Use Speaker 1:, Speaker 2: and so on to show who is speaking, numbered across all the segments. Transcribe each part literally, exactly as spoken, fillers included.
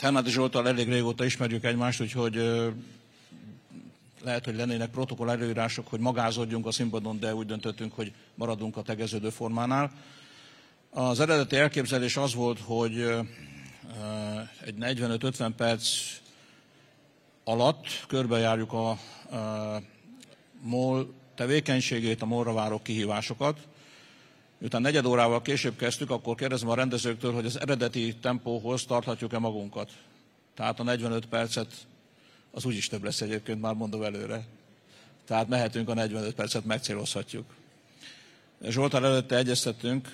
Speaker 1: Hernádi Zsolttal elég régóta ismerjük egymást, úgyhogy lehet, hogy lennének protokoll előírások, hogy magázódjunk a színpadon, de úgy döntöttünk, hogy maradunk a tegeződő formánál. Az eredeti elképzelés az volt, hogy egy negyvenöt-ötven perc alatt körbejárjuk a, a MOL tevékenységét, a MOL-ra váró kihívásokat. Miután negyed órával később kezdtük, akkor kérdezem a rendezőktől, hogy az eredeti tempóhoz tarthatjuk-e magunkat. Tehát a negyvenöt percet, az úgyis több lesz egyébként, már mondom előre. Tehát mehetünk, a negyvenöt percet megcélozhatjuk. Zsoltár előtte egyeztettünk,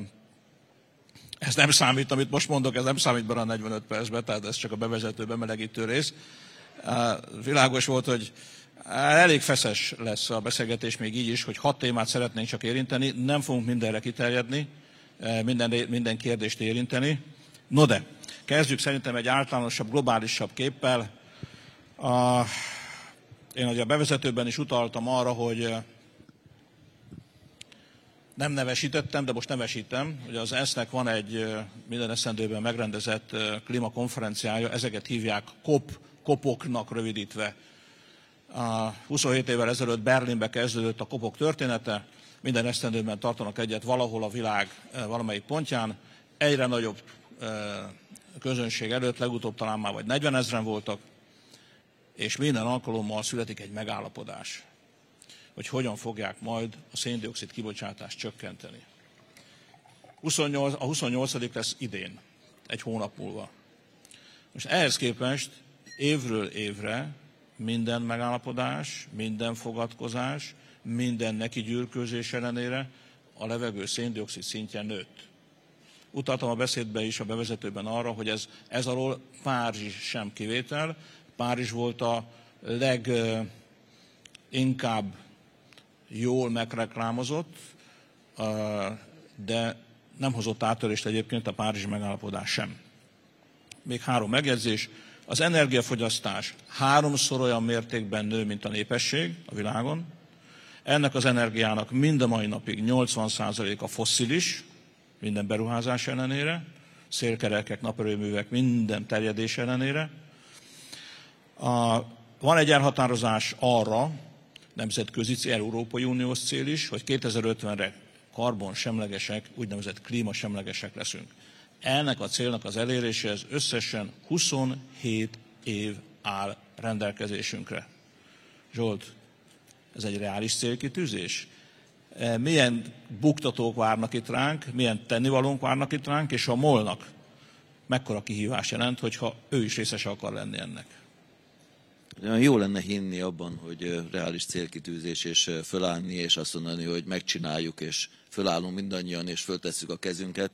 Speaker 1: ez nem számít, amit most mondok, ez nem számít bele a negyvenöt percbe, tehát ez csak a bevezető, bemelegítő rész. Világos volt, hogy elég feszes lesz a beszélgetés még így is, hogy hat témát szeretnénk csak érinteni, nem fogunk mindenre kiterjedni, minden, minden kérdést érinteni. No de, kezdjük szerintem egy általánosabb, globálisabb képpel. A, én ugye a bevezetőben is utaltam arra, hogy nem nevesítettem, de most nevesítem. Ugye az ENSZ-nek van egy minden esztendőben megrendezett klímakonferenciája, ezeket hívják COP, kopoknak rövidítve. A huszonhét évvel ezelőtt Berlinbe kezdődött a kopok története, minden esztendőben tartanak egyet valahol a világ valamelyik pontján, egyre nagyobb közönség előtt, legutóbb talán már vagy negyvenezren voltak, és minden alkalommal születik egy megállapodás, hogy hogyan fogják majd a szén-dioxid kibocsátást csökkenteni. huszonnyolc, a huszonnyolcadik lesz idén, egy hónap múlva. Most ehhez képest évről évre minden megállapodás, minden fogadkozás, minden nekigyűrkőzés ellenére a levegő szén-dioxid szintje nőtt. Utaltam a beszédben is, a bevezetőben arra, hogy ez, ez alól Párizs sem kivétel. Párizs volt a leginkább jól megreklámozott, de nem hozott áttörést egyébként a párizsi megállapodás sem. Még három megjegyzés. Az energiafogyasztás háromszor olyan mértékben nő, mint a népesség a világon. Ennek az energiának mind a mai napig nyolcvan százaléka fosszilis, minden beruházás ellenére, szélkerekek, naperőművek, minden terjedés ellenére. A, van egy elhatározás arra, nemzetközi, Európai Uniós cél is, hogy kétezer-ötvenre karbonsemlegesek, úgynevezett klímasemlegesek leszünk. Ennek a célnak az eléréséhez összesen huszonhét év áll rendelkezésünkre. Zsolt, ez egy reális célkitűzés? Milyen buktatók várnak itt ránk, milyen tennivalónk várnak itt ránk, és a MOL-nak mekkora kihívás jelent, hogyha ő is részese akar lenni ennek?
Speaker 2: Jó lenne hinni abban, hogy reális célkitűzés, és fölállni, és azt mondani, hogy megcsináljuk, és fölállunk mindannyian, és föltesszük a kezünket.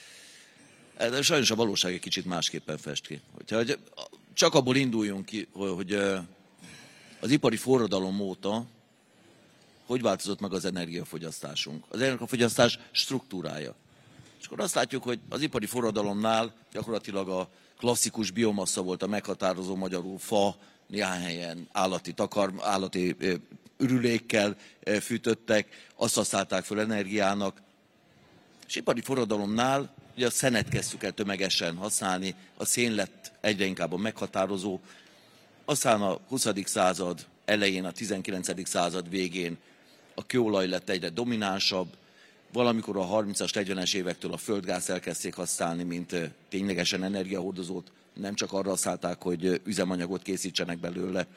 Speaker 2: De sajnos a valóság egy kicsit másképpen fest ki. Hogyha csak abból induljunk ki, hogy az ipari forradalom óta hogy változott meg az energiafogyasztásunk, az energiafogyasztás struktúrája. És akkor azt látjuk, hogy az ipari forradalomnál gyakorlatilag a klasszikus biomassa volt a meghatározó, magyarul fa, néhány helyen állati, takar, állati ürülékkel fűtöttek, azt használták föl energiának. És ipari forradalomnál ugye a szenet kezdtük el tömegesen használni, a szén lett egyre inkább a meghatározó, aztán a huszadik század elején, a tizenkilencedik század végén a kőolaj lett egyre dominánsabb, valamikor a harmincas, negyvenes évektől a földgázt elkezdték használni, mint ténylegesen energiahordozót, nem csak arra használták, hogy üzemanyagot készítsenek belőle.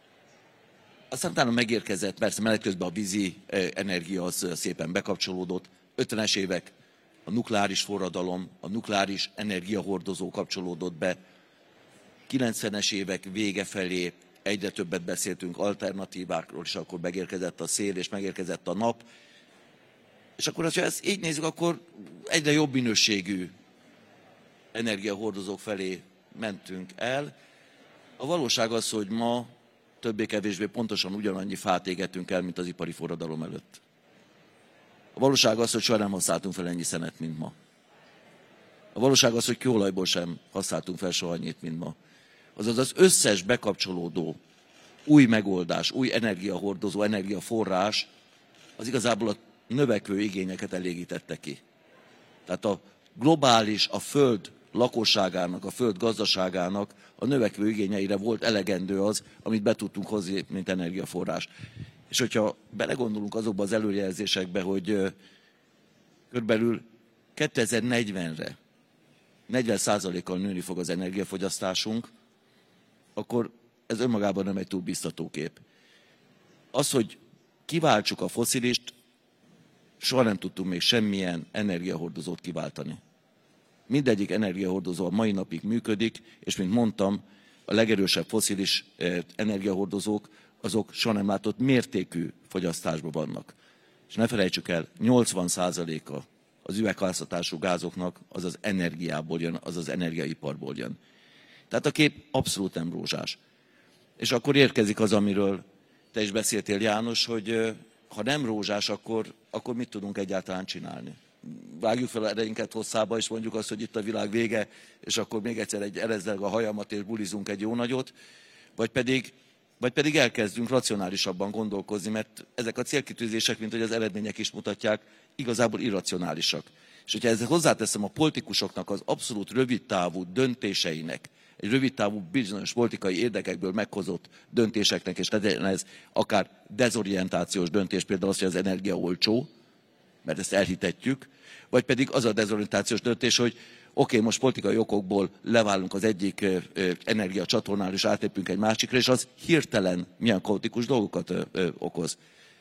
Speaker 2: Aztán utána megérkezett, persze menet közben a vízi energia az szépen bekapcsolódott, ötvenes évek, a nukleáris forradalom, a nukleáris energiahordozó kapcsolódott be, kilencvenes évek vége felé egyre többet beszéltünk alternatívákról, és akkor megérkezett a szél, és megérkezett a nap. És akkor, ha ezt így nézzük, akkor egyre jobb minőségű energiahordozók felé mentünk el. A valóság az, hogy ma többé-kevésbé pontosan ugyanannyi fát égetünk el, mint az ipari forradalom előtt. A valóság az, hogy soha nem használtunk fel ennyi szenet, mint ma. A valóság az, hogy kőolajból sem használtunk fel soha annyit, mint ma. Azaz az összes bekapcsolódó új megoldás, új energiahordozó, energiaforrás, az igazából a növekvő igényeket elégítette ki. Tehát a globális, a Föld lakosságának, a föld gazdaságának a növekvő igényeire volt elegendő az, amit be tudtunk hozni, mint energiaforrás. És hogyha belegondolunk azokba az előrejelzésekbe, hogy körülbelül kétezer-negyvenre negyven százalékkal nőni fog az energiafogyasztásunk, akkor ez önmagában nem egy túl biztató kép. Az, hogy kiváltsuk a fosszilist, soha nem tudtunk még semmilyen energiahordozót kiváltani. Mindegyik energiahordozó a mai napig működik, és mint mondtam, a legerősebb fosszilis energiahordozók, azok soha nem látott mértékű fogyasztásban vannak. És ne felejtsük el, nyolcvan százaléka az üvegházhatású gázoknak az az energiából jön, az az energiaiparból jön. Tehát a kép abszolút nem rózsás. És akkor érkezik az, amiről te is beszéltél, János, hogy ha nem rózsás, akkor, akkor mit tudunk egyáltalán csinálni? Vágjuk fel ereinket hosszába, és mondjuk azt, hogy itt a világ vége, és akkor még egyszer egy erezzelg a hajamat, és bulizunk egy jó nagyot, vagy pedig, vagy pedig elkezdünk racionálisabban gondolkozni, mert ezek a célkitűzések, mint hogy az eredmények is mutatják, igazából irracionálisak. És hogyha ezzel hozzáteszem a politikusoknak az abszolút rövidtávú döntéseinek, egy rövidtávú bizonyos politikai érdekekből meghozott döntéseknek, és ez akár dezorientációs döntés, például az, hogy az energia olcsó, mert ezt elhitetjük, vagy pedig az a dezorientációs döntés, hogy oké, okay, most politikai okokból leválunk az egyik energiacsatornál, és átépünk egy másikra, és az hirtelen milyen kaotikus dolgokat okoz.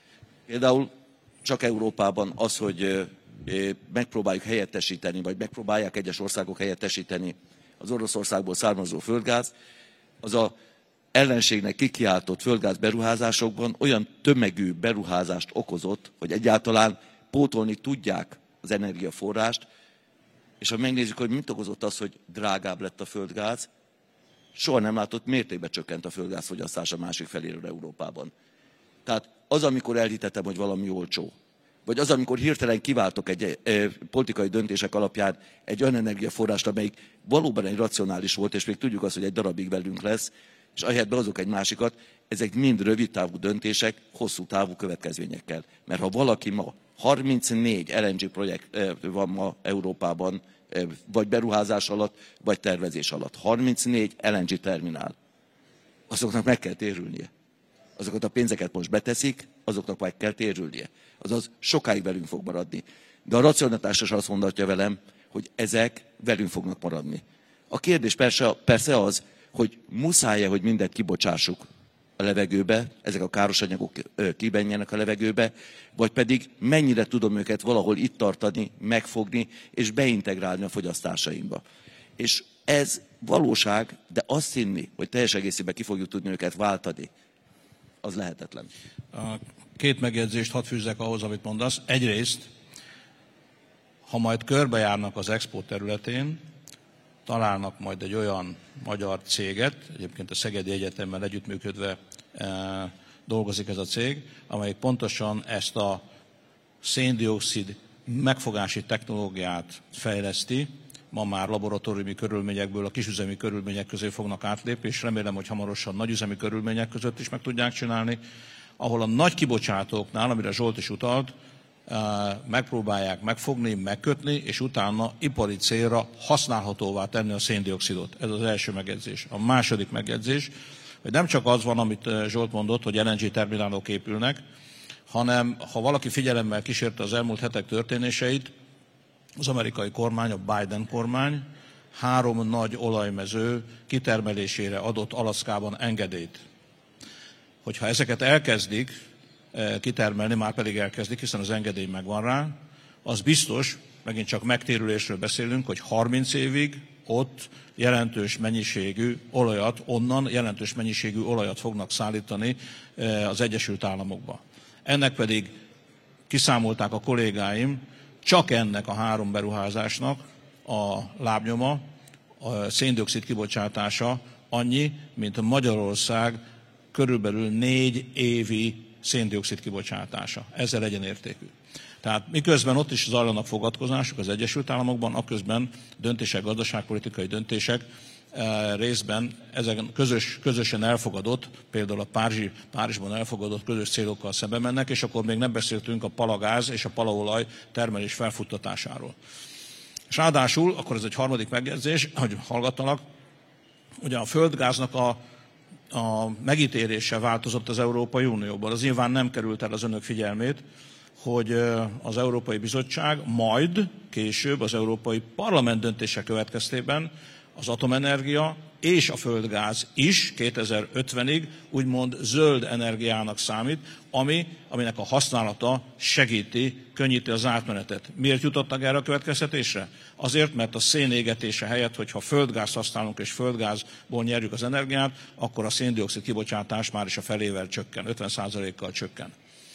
Speaker 2: Például csak Európában az, hogy megpróbáljuk helyettesíteni, vagy megpróbálják egyes országok helyettesíteni az Oroszországból származó földgáz, az a ellenségnek kikiáltott földgáz beruházásokban olyan tömegű beruházást okozott, hogy egyáltalán pótolni tudják az energiaforrást, és ha megnézzük, hogy mit okozott az, hogy drágább lett a földgáz, soha nem látott mértékben csökkent a földgázfogyasztás a másik feléről Európában. Tehát az, amikor elhitettem, hogy valami olcsó, vagy az, amikor hirtelen kiváltok egy e, politikai döntések alapján egy olyan energiaforrást, amelyik valóban egy racionális volt, és még tudjuk azt, hogy egy darabig velünk lesz, és ahelyett behozok egy másikat, ezek mind rövid távú döntések, hosszú távú következményekkel. Mert ha valaki ma harmincnégy el en gé projekt van ma Európában, vagy beruházás alatt, vagy tervezés alatt. harmincnégy el en gé terminál. Azoknak meg kell térülnie. Azokat a pénzeket most beteszik, azoknak meg kell térülnie. Azaz sokáig velünk fog maradni. De a racionalitás is azt mondatja velem, hogy ezek velünk fognak maradni. A kérdés persze, persze az, hogy muszáj-e, hogy mindent kibocsássuk a levegőbe, ezek a káros anyagok kibenjenek a levegőbe, vagy pedig mennyire tudom őket valahol itt tartani, megfogni és beintegrálni a fogyasztásainkba. És ez valóság, de azt hinni, hogy teljes egészében ki fogjuk tudni őket váltani, az lehetetlen.
Speaker 1: A két megjegyzést hadd fűzzek ahhoz, amit mondasz. Egyrészt, ha majd körbejárnak az Expo területén, találnak majd egy olyan magyar céget, egyébként a Szegedi Egyetemmel együttműködve e, dolgozik ez a cég, amelyik pontosan ezt a szén-dioxid megfogási technológiát fejleszti, ma már laboratóriumi körülményekből a kisüzemi körülmények közé fognak átlépni, és remélem, hogy hamarosan nagyüzemi körülmények között is meg tudják csinálni, ahol a nagy kibocsátóknál, amire Zsolt is utalt, megpróbálják megfogni, megkötni, és utána ipari célra használhatóvá tenni a szén-dioxidot. Ez az első megjegyzés. A második megjegyzés, hogy nem csak az van, amit Zsolt mondott, hogy el en gé terminálok épülnek, hanem ha valaki figyelemmel kísérte az elmúlt hetek történéseit, az amerikai kormány, a Biden kormány három nagy olajmező kitermelésére adott Alaszkában engedélyt. Hogyha ezeket elkezdik kitermelni, már pedig elkezdik, hiszen az engedély megvan rá, az biztos, megint csak megtérülésről beszélünk, hogy harminc évig ott jelentős mennyiségű olajat, onnan jelentős mennyiségű olajat fognak szállítani az Egyesült Államokba. Ennek pedig kiszámolták a kollégáim, csak ennek a három beruházásnak a lábnyoma, a szén-dioxid kibocsátása annyi, mint Magyarország körülbelül négy évi szén-dioxid kibocsátása. Ezzel egyenértékű. Tehát miközben ott is zajlanak fogadkozások az Egyesült Államokban, aközben döntések, gazdaságpolitikai döntések részben ezek közös, közösen elfogadott, például a Párizsi, Párizsban elfogadott közös célokkal szembe mennek, és akkor még nem beszéltünk a palagáz és a palaolaj termelés felfuttatásáról. És ráadásul, akkor ez egy harmadik megjegyzés, hogy hallgattanak, ugye a földgáznak a, a megítélése változott az Európai Unióban. Az nyilván nem került el az önök figyelmét, hogy az Európai Bizottság majd később az Európai Parlament döntése következtében az atomenergia és a földgáz is kétezer-ötvenig úgymond zöld energiának számít, ami, aminek a használata segíti, könnyíti az átmenetet. Miért jutottak erre a következtetésre? Azért, mert a szén égetése helyett, hogyha földgázt használunk és földgázból nyerjük az energiát, akkor a széndioxid kibocsátás már is a felével csökken, ötven százalékkal csökken.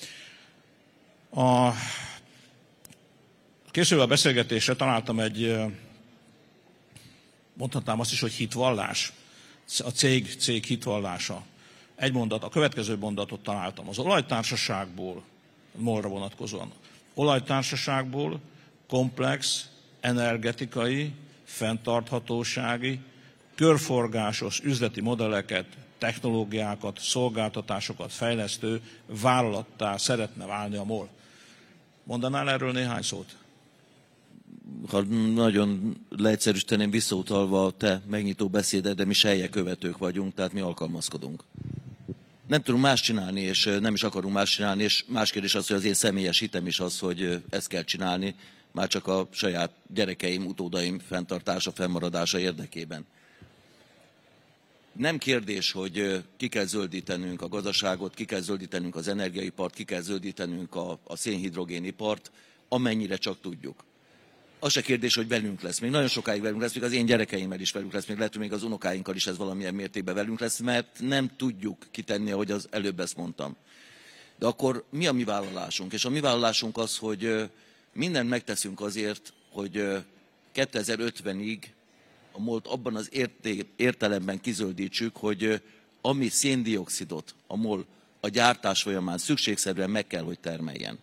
Speaker 1: A készülve a beszélgetésre találtam egy, mondhatnám azt is, hogy hitvallás, a cég, cég hitvallása. Egy mondat, a következő mondatot találtam. Az olajtársaságból, MOL-ra vonatkozóan, olajtársaságból komplex, energetikai, fenntarthatósági, körforgásos üzleti modelleket, technológiákat, szolgáltatásokat fejlesztő vállalattá szeretne válni a MOL. Mondanál erről néhány szót?
Speaker 2: Ha nagyon leegyszerűsíteném, visszautalva a te megnyitó beszéded, de mi selje követők vagyunk, tehát mi alkalmazkodunk. Nem tudunk más csinálni, és nem is akarunk más csinálni, és más kérdés az, hogy az én személyes hitem is az, hogy ezt kell csinálni, már csak a saját gyerekeim, utódaim fenntartása, fennmaradása érdekében. Nem kérdés, hogy ki kell zöldítenünk a gazdaságot, ki kell zöldítenünk az energiaipart, ki kell zöldítenünk a, a szénhidrogénipart, amennyire csak tudjuk. Az se kérdés, hogy velünk lesz. Még nagyon sokáig velünk lesz, még az én gyerekeimmel is velünk lesz, még lehet, hogy még az unokáinkkal is ez valamilyen mértékben velünk lesz, mert nem tudjuk kitenni, ahogy az előbb ezt mondtam. De akkor mi a mi vállalásunk? És a mi vállalásunk az, hogy mindent megteszünk azért, hogy kétezer-ötvenig a MOL-t abban az érté- értelemben kizöldítsük, hogy ami széndioxidot a MOL a gyártás folyamán szükségszerűen meg kell, hogy termeljen.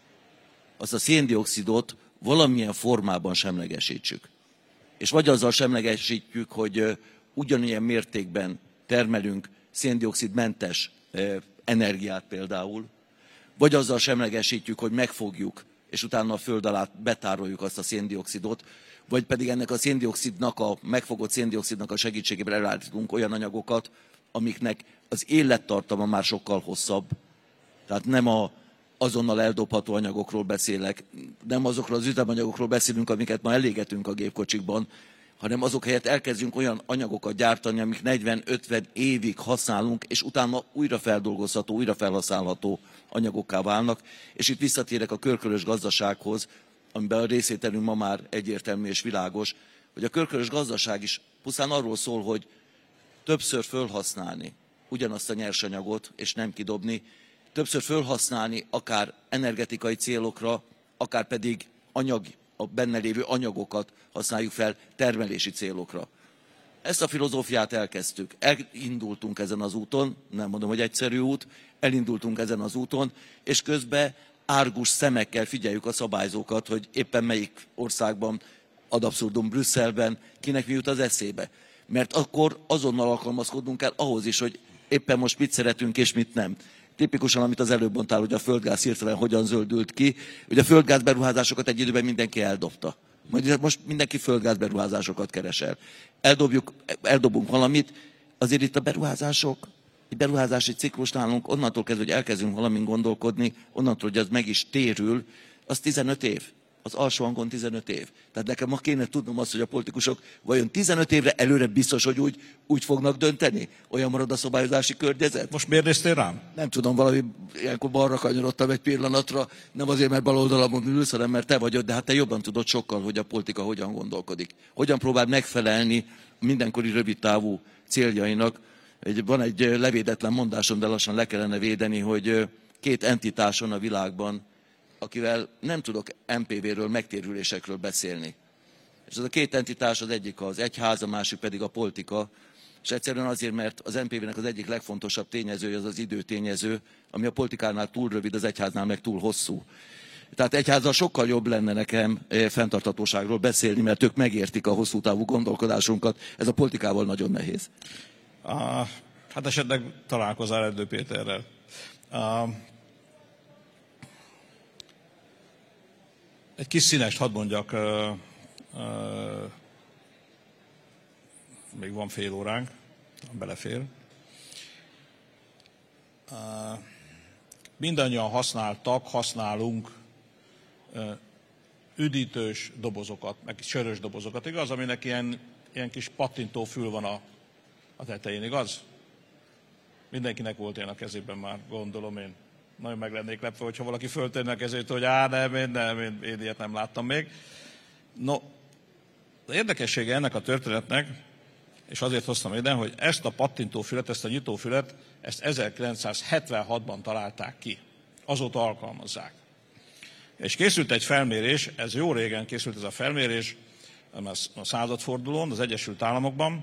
Speaker 2: Azt a széndioxidot valamilyen formában semlegesítsük. És vagy azzal semlegesítjük, hogy ugyanilyen mértékben termelünk széndioxidmentes energiát például, vagy azzal semlegesítjük, hogy megfogjuk, és utána a föld alá betároljuk azt a széndioxidot, vagy pedig ennek a széndioxidnak, a megfogott széndioxidnak a segítségével elállítunk olyan anyagokat, amiknek az élettartama már sokkal hosszabb. Tehát nem a azonnal eldobható anyagokról beszélek, nem azokról az üzemanyagokról beszélünk, amiket ma elégetünk a gépkocsikban, hanem azok helyett elkezdünk olyan anyagokat gyártani, amik negyven-ötven évig használunk, és utána újra feldolgozható, újra felhasználható anyagokká válnak. És itt visszatérek a körkörös gazdasághoz, amiben a részvételünk ma már egyértelmű és világos, hogy a körkörös gazdaság is pusztán arról szól, hogy többször fölhasználni ugyanazt a nyersanyagot, és nem kidobni, többször fölhasználni akár energetikai célokra, akár pedig anyag, a benne lévő anyagokat használjuk fel termelési célokra. Ezt a filozófiát elkezdtük, elindultunk ezen az úton, nem mondom, hogy egyszerű út, elindultunk ezen az úton, és közben árgus szemekkel figyeljük a szabályzókat, hogy éppen melyik országban, ad abszurdum Brüsszelben, kinek mi jut az eszébe. Mert akkor azonnal alkalmazkodnunk kell ahhoz is, hogy éppen most mit szeretünk és mit nem. Tipikusan, amit az előbb mondtál, hogy a földgáz hirtelen hogyan zöldült ki, hogy a földgáz beruházásokat egy időben mindenki eldobta. Majd most mindenki földgáz beruházásokat keresel. Eldobjuk, eldobunk valamit, azért itt a beruházások, egy beruházási ciklus nálunk onnantól kezdve, hogy elkezdünk valamin gondolkodni, onnantól, hogy az meg is térül, az tizenöt év. Az alsó hangon tizenöt év. Tehát nekem ma kéne tudnom azt, hogy a politikusok vajon tizenöt évre előre biztos, hogy úgy, úgy fognak dönteni? Olyan marad a szabályozási környezet?
Speaker 1: Most miért néztél rám?
Speaker 2: Nem tudom, valami ilyenkor balra kanyarodtam egy pillanatra, nem azért, mert bal oldalamon ülsz, hanem mert te vagy ott, de hát te jobban tudod sokkal, hogy a politika hogyan gondolkodik. Hogyan próbál megfelelni mindenkori rövidtávú céljainak. Egy, van egy levédetlen mondásom, de lassan le kellene védeni, hogy két entitás van a világban, akivel nem tudok em pé vé-ről, megtérülésekről beszélni. És az a két entitás, az egyik az egyház, a másik pedig a politika, és egyszerűen azért, mert az em pé vé-nek az egyik legfontosabb tényezője az az időtényező, ami a politikánál túl rövid, az egyháznál meg túl hosszú. Tehát egyházzal sokkal jobb lenne nekem fenntarthatóságról beszélni, mert ők megértik a hosszú távú gondolkodásunkat. Ez a politikával nagyon nehéz.
Speaker 1: Uh, hát esetleg találkozál Erdő Péterrel. Uh, egy kis színest hadd mondjak uh, még van fél óránk, belefér. Mindannyian használtak, használunk üdítős dobozokat, meg sörös dobozokat, igaz? Aminek ilyen, ilyen kis pattintó fül van a, a tetején, igaz? Mindenkinek volt ilyen a kezében már, gondolom én. Nagyon meg lennék lepve, hogyha valaki föltenni a kezét, hogy á, nem, én, nem, én, én ilyet nem láttam még. No, az érdekessége ennek a történetnek, és azért hoztam ide, hogy ezt a pattintófület, ezt a nyitófület, ezt ezerkilencszázhetvenhatban találták ki. Azóta alkalmazzák. És készült egy felmérés, ez jó régen készült ez a felmérés, a századfordulón, az Egyesült Államokban.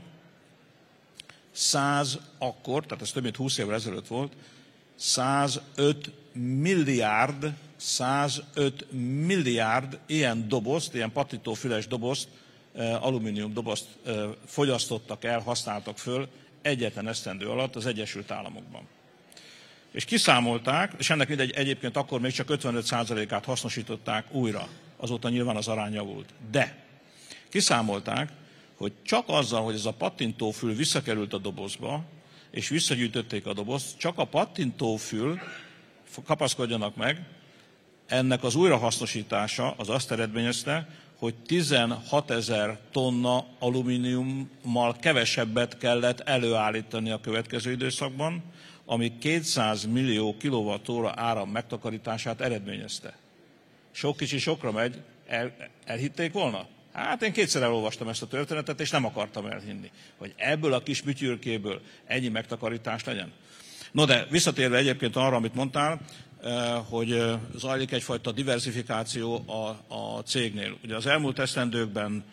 Speaker 1: száz akkor, tehát ez több mint húsz évvel ezelőtt volt, százöt milliárd, százöt milliárd ilyen dobozt, ilyen pattintófüles dobozt, alumínium dobozt fogyasztottak el, használtak föl egyetlen esztendő alatt az Egyesült Államokban. És kiszámolták, és ennek mindegy, egyébként akkor még csak ötvenöt százalékát hasznosították újra, azóta nyilván az arány javult. De kiszámolták, hogy csak azzal, hogy ez a pattintófül visszakerült a dobozba, és visszagyűjtötték a dobozt, csak a pattintófül, kapaszkodjanak meg, ennek az újrahasznosítása az azt eredményezte, hogy tizenhatezer tonna alumíniummal kevesebbet kellett előállítani a következő időszakban, ami kétszáz millió kilovattóra áram megtakarítását eredményezte. Sok kicsi sokra megy, el, elhitték volna? Hát én kétszer elolvastam ezt a történetet, és nem akartam elhinni, hogy ebből a kis bütyürkéből ennyi megtakarítás legyen. No de visszatérve egyébként arra, amit mondtál, hogy zajlik egyfajta diversifikáció a, a cégnél. Ugye az elmúlt esztendőkben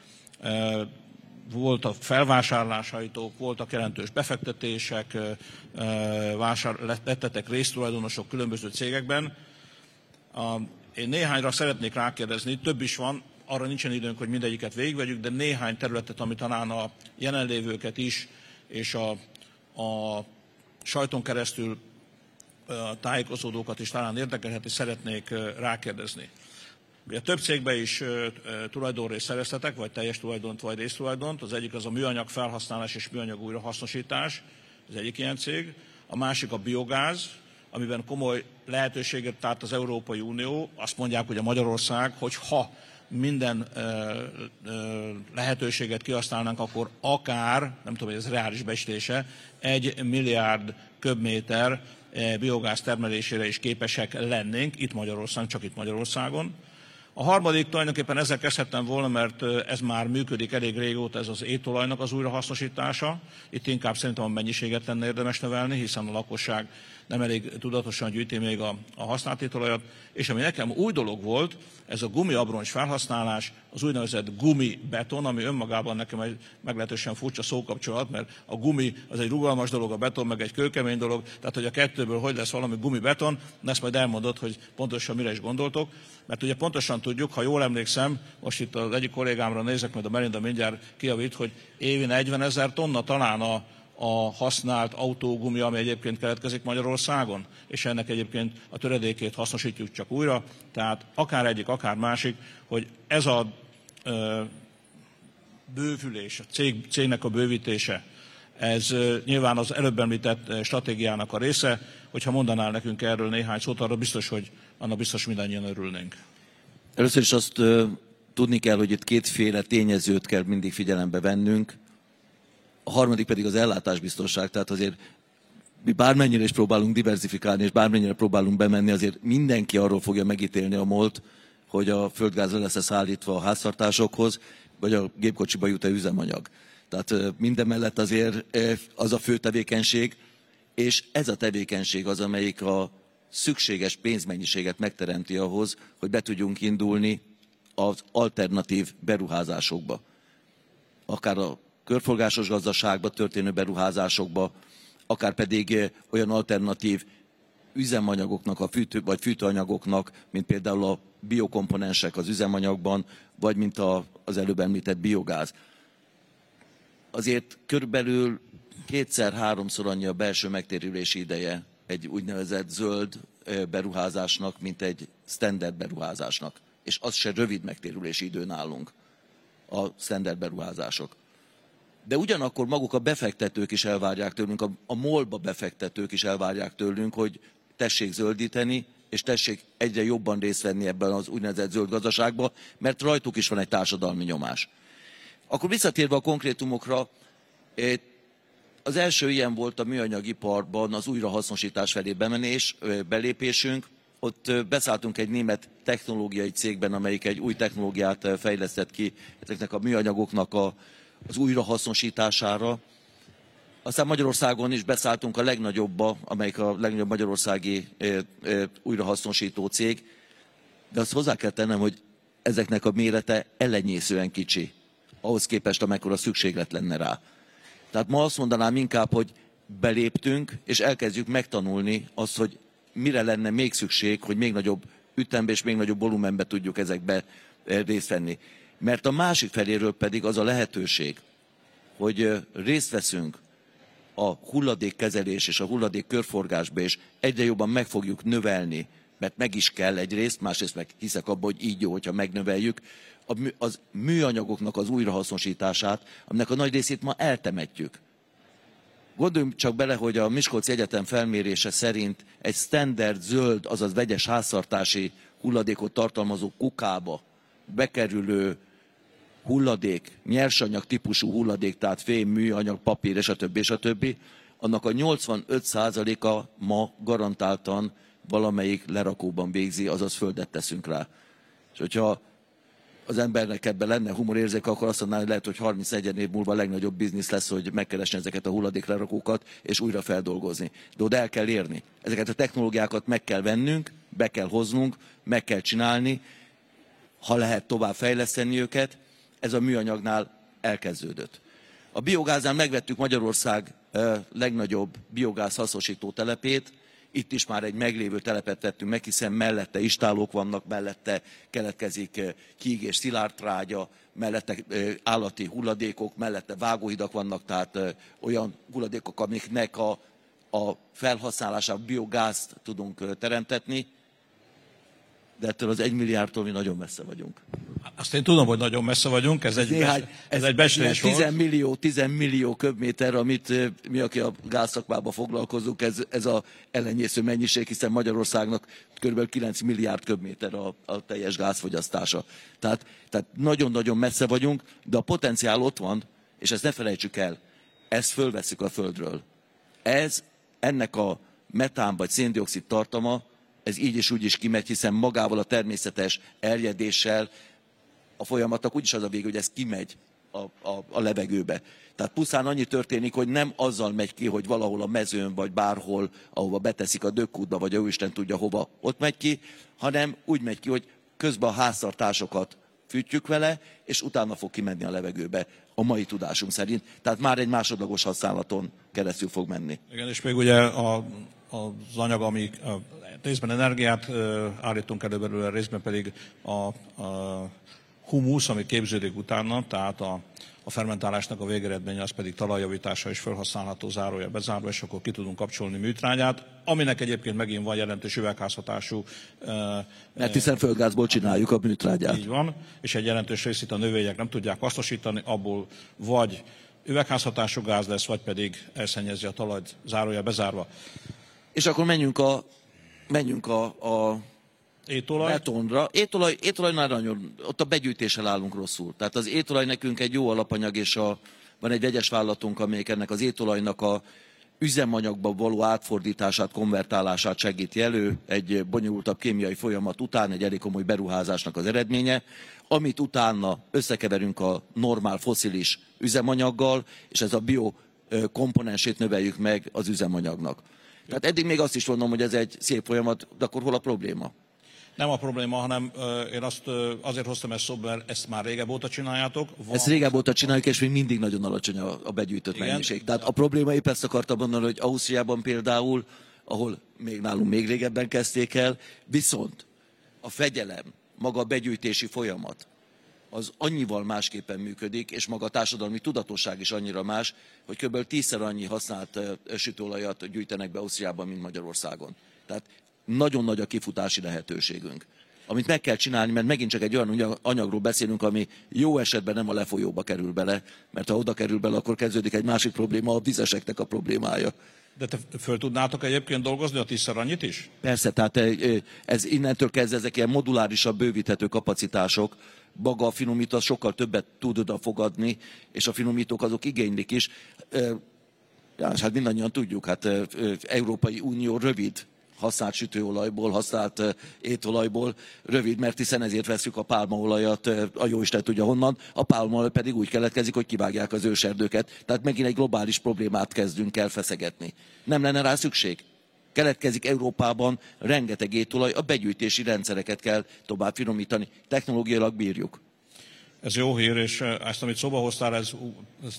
Speaker 1: voltak felvásárlásaitok, voltak jelentős befektetések, vásár, lettetek résztulajdonosok különböző cégekben. Én néhányra szeretnék rákérdezni, több is van, arra nincsen időnk, hogy mindegyiket végigvegyük, de néhány területet, ami talán a jelenlévőket is, és a, a sajton keresztül a tájékozódókat is talán érdekelheti, szeretnék rákérdezni. Ugye több cégben is tulajdonrészt szereztetek, vagy teljes tulajdont, vagy résztulajdont. Az egyik az a műanyag felhasználás és műanyag újrahasznosítás, az egyik ilyen cég. A másik a biogáz, amiben komoly lehetőséget tárt az Európai Unió. Azt mondják, hogy a Magyarország, hogy ha minden ö, ö, lehetőséget kihasználnánk, akkor akár, nem tudom, hogy ez reális becslése, egy milliárd köbméter biogáz termelésére is képesek lennénk, itt Magyarországon, csak itt Magyarországon. A harmadik tulajdonképpen ezzel kezdhettem volna, mert ez már működik elég régóta, ez az étolajnak az újrahasznosítása. Itt inkább szerintem a mennyiséget lenne érdemes növelni, hiszen a lakosság nem elég tudatosan gyűjti még a, a használt étolajat. És ami nekem új dolog volt, ez a gumiabroncs felhasználás, az úgynevezett gumibeton, ami önmagában nekem egy meglehetősen furcsa szókapcsolat, mert a gumi az egy rugalmas dolog, a beton meg egy kőkemény dolog, tehát hogy a kettőből hogy lesz valami gumibeton, ezt majd elmondod, hogy pontosan mire is gondoltok, mert ugye pontosan tudjuk, ha jól emlékszem, most itt az egyik kollégámra nézek, majd a Melinda mindjárt kijavít, hogy évi negyvenezer tonna talán a a használt autógumi, ami egyébként keletkezik Magyarországon, és ennek egyébként a töredékét hasznosítjuk csak újra, tehát akár egyik, akár másik, hogy ez a ö, bővülés, a cég, cégnek a bővítése, ez ö, nyilván az előbb említett stratégiának a része, hogyha mondanál nekünk erről néhány szót, arra biztos, hogy annak biztos mindannyian örülnénk.
Speaker 2: Először is azt ö, tudni kell, hogy itt kétféle tényezőt kell mindig figyelembe vennünk. A harmadik pedig az ellátásbiztonság, tehát azért mi bármennyire is próbálunk diversifikálni, és bármennyire próbálunk bemenni, azért mindenki arról fogja megítélni a MOL-t, hogy a földgáz lesz szállítva a háztartásokhoz, vagy a gépkocsiba jut-e üzemanyag. Tehát minden mellett azért az a fő tevékenység, és ez a tevékenység az, amelyik a szükséges pénzmennyiséget megteremti ahhoz, hogy be tudjunk indulni az alternatív beruházásokba. Akár a körforgásos gazdaságba történő beruházásokba, akár pedig olyan alternatív üzemanyagoknak, a fűtő, vagy fűtőanyagoknak, mint például a biokomponensek az üzemanyagban, vagy mint a, az előbb említett biogáz. Azért körülbelül kétszer-háromszor annyi a belső megtérülési ideje egy úgynevezett zöld beruházásnak, mint egy standard beruházásnak. És az se rövid megtérülési idő nálunk. a standard beruházások. De ugyanakkor maguk a befektetők is elvárják tőlünk, a, a molba befektetők is elvárják tőlünk, hogy tessék zöldíteni, és tessék egyre jobban részt venni ebben az úgynevezett zöld gazdaságban, mert rajtuk is van egy társadalmi nyomás. Akkor visszatérve a konkrétumokra, az első ilyen volt a műanyagiparban az újrahasznosítás felé bemenés, belépésünk. Ott beszálltunk egy német technológiai cégben, amelyik egy új technológiát fejlesztett ki ezeknek a műanyagoknak a, az újrahasznosítására. Aztán Magyarországon is beszálltunk a legnagyobbba, amelyik a legnagyobb magyarországi e, e, újrahasznosító cég. De azt hozzá kell tennem, hogy ezeknek a mérete ellenyészően kicsi, ahhoz képest, amekkora szükséglet lenne rá. Tehát ma azt mondanám inkább, hogy beléptünk, és elkezdjük megtanulni azt, hogy mire lenne még szükség, hogy még nagyobb ütembe és még nagyobb volumenbe tudjuk ezekbe részt venni. Mert a másik feléről pedig az a lehetőség, hogy részt veszünk a hulladékkezelés és a hulladék körforgásba, és egyre jobban meg fogjuk növelni, mert meg is kell egyrészt, másrészt meg hiszek abban, hogy így jó, hogyha megnöveljük, az műanyagoknak az újrahasznosítását, aminek a nagy részét ma eltemetjük. Gondoljunk csak bele, hogy a Miskolci Egyetem felmérése szerint egy standard zöld, azaz vegyes háztartási hulladékot tartalmazó kukába bekerülő hulladék, nyersanyag típusú hulladék, tehát fém, műanyag, papír, és a többi, és a többi, annak a nyolcvanöt százaléka ma garantáltan valamelyik lerakóban végzi, azaz földet teszünk rá. És hogyha az embernek ebben lenne humorérzéke, akkor azt mondaná, hogy lehet, hogy harmincegy év múlva a legnagyobb biznisz lesz, hogy megkeresni ezeket a hulladéklerakókat, és újra feldolgozni. De oda el kell érni. Ezeket a technológiákat meg kell vennünk, be kell hoznunk, meg kell csinálni, ha lehet tovább fejleszteni őket. Ez a műanyagnál elkezdődött. A biogáznál megvettük Magyarország legnagyobb biogáz hasznosító telepét. Itt is már egy meglévő telepet vettünk meg, hiszen mellette istálók vannak, mellette keletkezik kíg és szilárdtrágya, mellette állati hulladékok, mellette vágóhidak vannak, tehát olyan hulladékok, amiknek a, a felhasználásában biogázt tudunk teremtetni. De ettől az egy milliárdtól mi nagyon messze vagyunk.
Speaker 1: Azt én tudom, hogy nagyon messze vagyunk, ez egy, néhány, ez, ez egy becslés volt. tíz
Speaker 2: millió, tíz millió köbméter, amit mi, aki a gázszakmában foglalkozunk, ez, ez az ellenyésző mennyiség, hiszen Magyarországnak kb. kilenc milliárd köbméter a, a teljes gázfogyasztása. Tehát, tehát nagyon-nagyon messze vagyunk, de a potenciál ott van, és ezt ne felejtsük el, ezt fölveszük a földről. Ez, ennek a metán vagy széndioxid tartalma, ez így és úgy is kimegy, hiszen magával a természetes erjedéssel a folyamatnak úgyis az a vége, hogy ez kimegy a, a, a levegőbe. Tehát pusztán annyi történik, hogy nem azzal megy ki, hogy valahol a mezőn, vagy bárhol, ahova beteszik a dökkútba, vagy a Isten tudja hova, ott megy ki, hanem úgy megy ki, hogy közben a háztartásokat fűtjük vele, és utána fog kimenni a levegőbe a mai tudásunk szerint. Tehát már egy másodlagos használaton keresztül fog menni.
Speaker 1: Igen, és még ugye a, az anyag, ami a, részben energiát uh, állítunk elő belőle, részben pedig a, a humusz, ami képződik utána, tehát a, a fermentálásnak a végeredménye, az pedig talajjavítása és felhasználható, zárója bezárva, és akkor ki tudunk kapcsolni műtrágyát, aminek egyébként megint van jelentős üvegházhatású.
Speaker 2: Mert hiszen földgázból csináljuk a műtrágyát.
Speaker 1: Így van, és egy jelentős részét a növények nem tudják hasznosítani, abból vagy üvegházhatású gáz lesz, vagy pedig elszennyezi a talajt, zárója bezárva.
Speaker 2: És akkor menjünk a, menjünk a, a
Speaker 1: étolaj?
Speaker 2: betonra. Étolaj, étolajnál nagyon, ott a begyűjtéssel állunk rosszul. Tehát az étolaj nekünk egy jó alapanyag, és a, van egy vegyes vállalatunk, amelyik ennek az étolajnak a üzemanyagba való átfordítását, konvertálását segíti elő, egy bonyolultabb kémiai folyamat után, egy elég komoly beruházásnak az eredménye, amit utána összekeverünk a normál fosszilis üzemanyaggal, és ez a bio komponensét növeljük meg az üzemanyagnak. Tehát eddig még azt is mondom, hogy ez egy szép folyamat, de akkor hol a probléma?
Speaker 1: Nem a probléma, hanem uh, én azt uh, azért hoztam ezt szóba, mert ezt már régebb óta csináljátok. Van...
Speaker 2: Ezt régebb óta csináljuk, és még mindig nagyon alacsony a, a begyűjtött igen, mennyiség. Tehát a probléma épp ezt akartam mondani, hogy Ausztriában például, ahol még nálunk még régebben kezdték el, viszont a fegyelem, maga a begyűjtési folyamat, az annyival másképpen működik, és maga a társadalmi tudatosság is annyira más, hogy kb. tízszer annyi használt sütőolajat gyűjtenek be Ausztriában, mint Magyarországon. Tehát nagyon nagy a kifutási lehetőségünk. amit meg kell csinálni, mert megint csak egy olyan anyagról beszélünk, ami jó esetben nem a lefolyóba kerül bele, mert ha oda kerül bele, akkor kezdődik egy másik probléma, a vizeseknek a problémája.
Speaker 1: De te föl tudnátok egyébként dolgozni a tízszer annyit is?
Speaker 2: Persze, tehát ez innentől kezdve ezek ilyen modulárisabb, bővíthető kapacitások. Maga a finomító az sokkal többet tud oda fogadni, és a finomítók azok igénylik is. Ja, hát mindannyian tudjuk, hát Európai Unió rövid használt sütőolajból, használt étolajból, rövid, mert hiszen ezért veszük a pálmaolajat, a jóisten tudja honnan, a pálmaolaj pedig úgy keletkezik, hogy kivágják az őserdőket. Tehát megint egy globális problémát kezdünk el feszegetni. Nem lenne rá szükség? Keletkezik Európában rengeteg étolaj, a begyűjtési rendszereket kell tovább finomítani. Technológiailag bírjuk.
Speaker 1: Ez jó hír, és ezt, amit szóba hoztál, ez, ez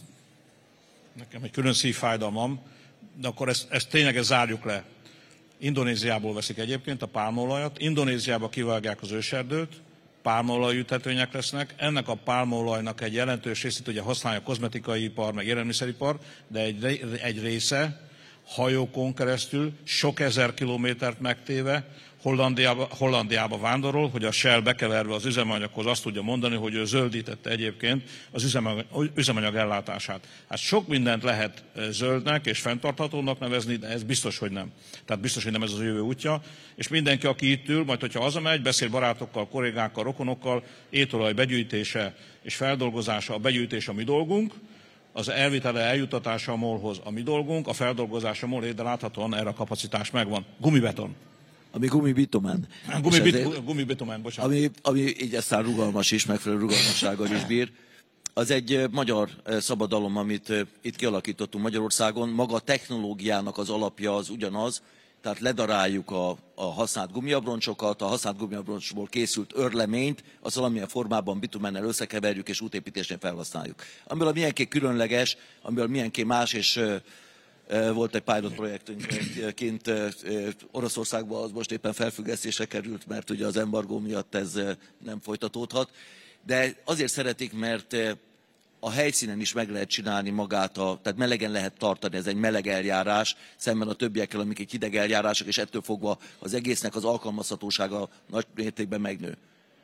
Speaker 1: nekem egy külön szívfájdalmam, de akkor ezt, ezt tényleg ezt zárjuk le. Indonéziából veszik egyébként a pálmaolajat, Indonéziába kivágják az őserdőt, pálmaolajültetvények lesznek, ennek a pálmaolajnak egy jelentős részét ugye használja a kozmetikai ipar, meg élelmiszeripar, de egy, egy része hajókon keresztül sok ezer kilométert megtéve Hollandiába, Hollandiába vándorol, hogy a Shell bekeverve az üzemanyaghoz azt tudja mondani, hogy ő zöldítette egyébként az üzemanyag, üzemanyag ellátását. Hát sok mindent lehet zöldnek és fenntarthatónak nevezni, de ez biztos, hogy nem. Tehát biztos, hogy nem ez az jövő útja. És mindenki, aki itt ül, majd hogyha hazamegy, beszél barátokkal, kollégákkal, rokonokkal, étolaj begyűjtése és feldolgozása, a begyűjtés a mi dolgunk, az elvitele, eljutatása a molhoz a mi dolgunk, a feldolgozása a molé, de láthatóan erre a kapacitás megvan. Gumibeton.
Speaker 2: Ami gumibitumen.
Speaker 1: Gumibit, gumibitumen, bocsánat.
Speaker 2: Ami, ami így aztán rugalmas is, megfelelő rugalmassággal is bír. Az egy magyar szabadalom, amit itt kialakítottunk Magyarországon. Maga a technológiának az alapja az ugyanaz, tehát ledaráljuk a, a használt gumiabroncsokat, a használt gumiabroncsból készült örleményt, az valamilyen formában bitumennel összekeverjük és útépítésnél felhasználjuk. Amiből a milyenké különleges, amiből milyenké más, és volt egy pilot projektünk kint Oroszországban, az most éppen felfüggesztésre került, mert ugye az embargó miatt ez nem folytatódhat. De azért szeretik, mert a helyszínen is meg lehet csinálni magát, a, tehát melegen lehet tartani, ez egy meleg eljárás, szemben a többiekkel, amik egy hideg eljárások, és ettől fogva az egésznek az alkalmazhatósága nagy mértékben megnő.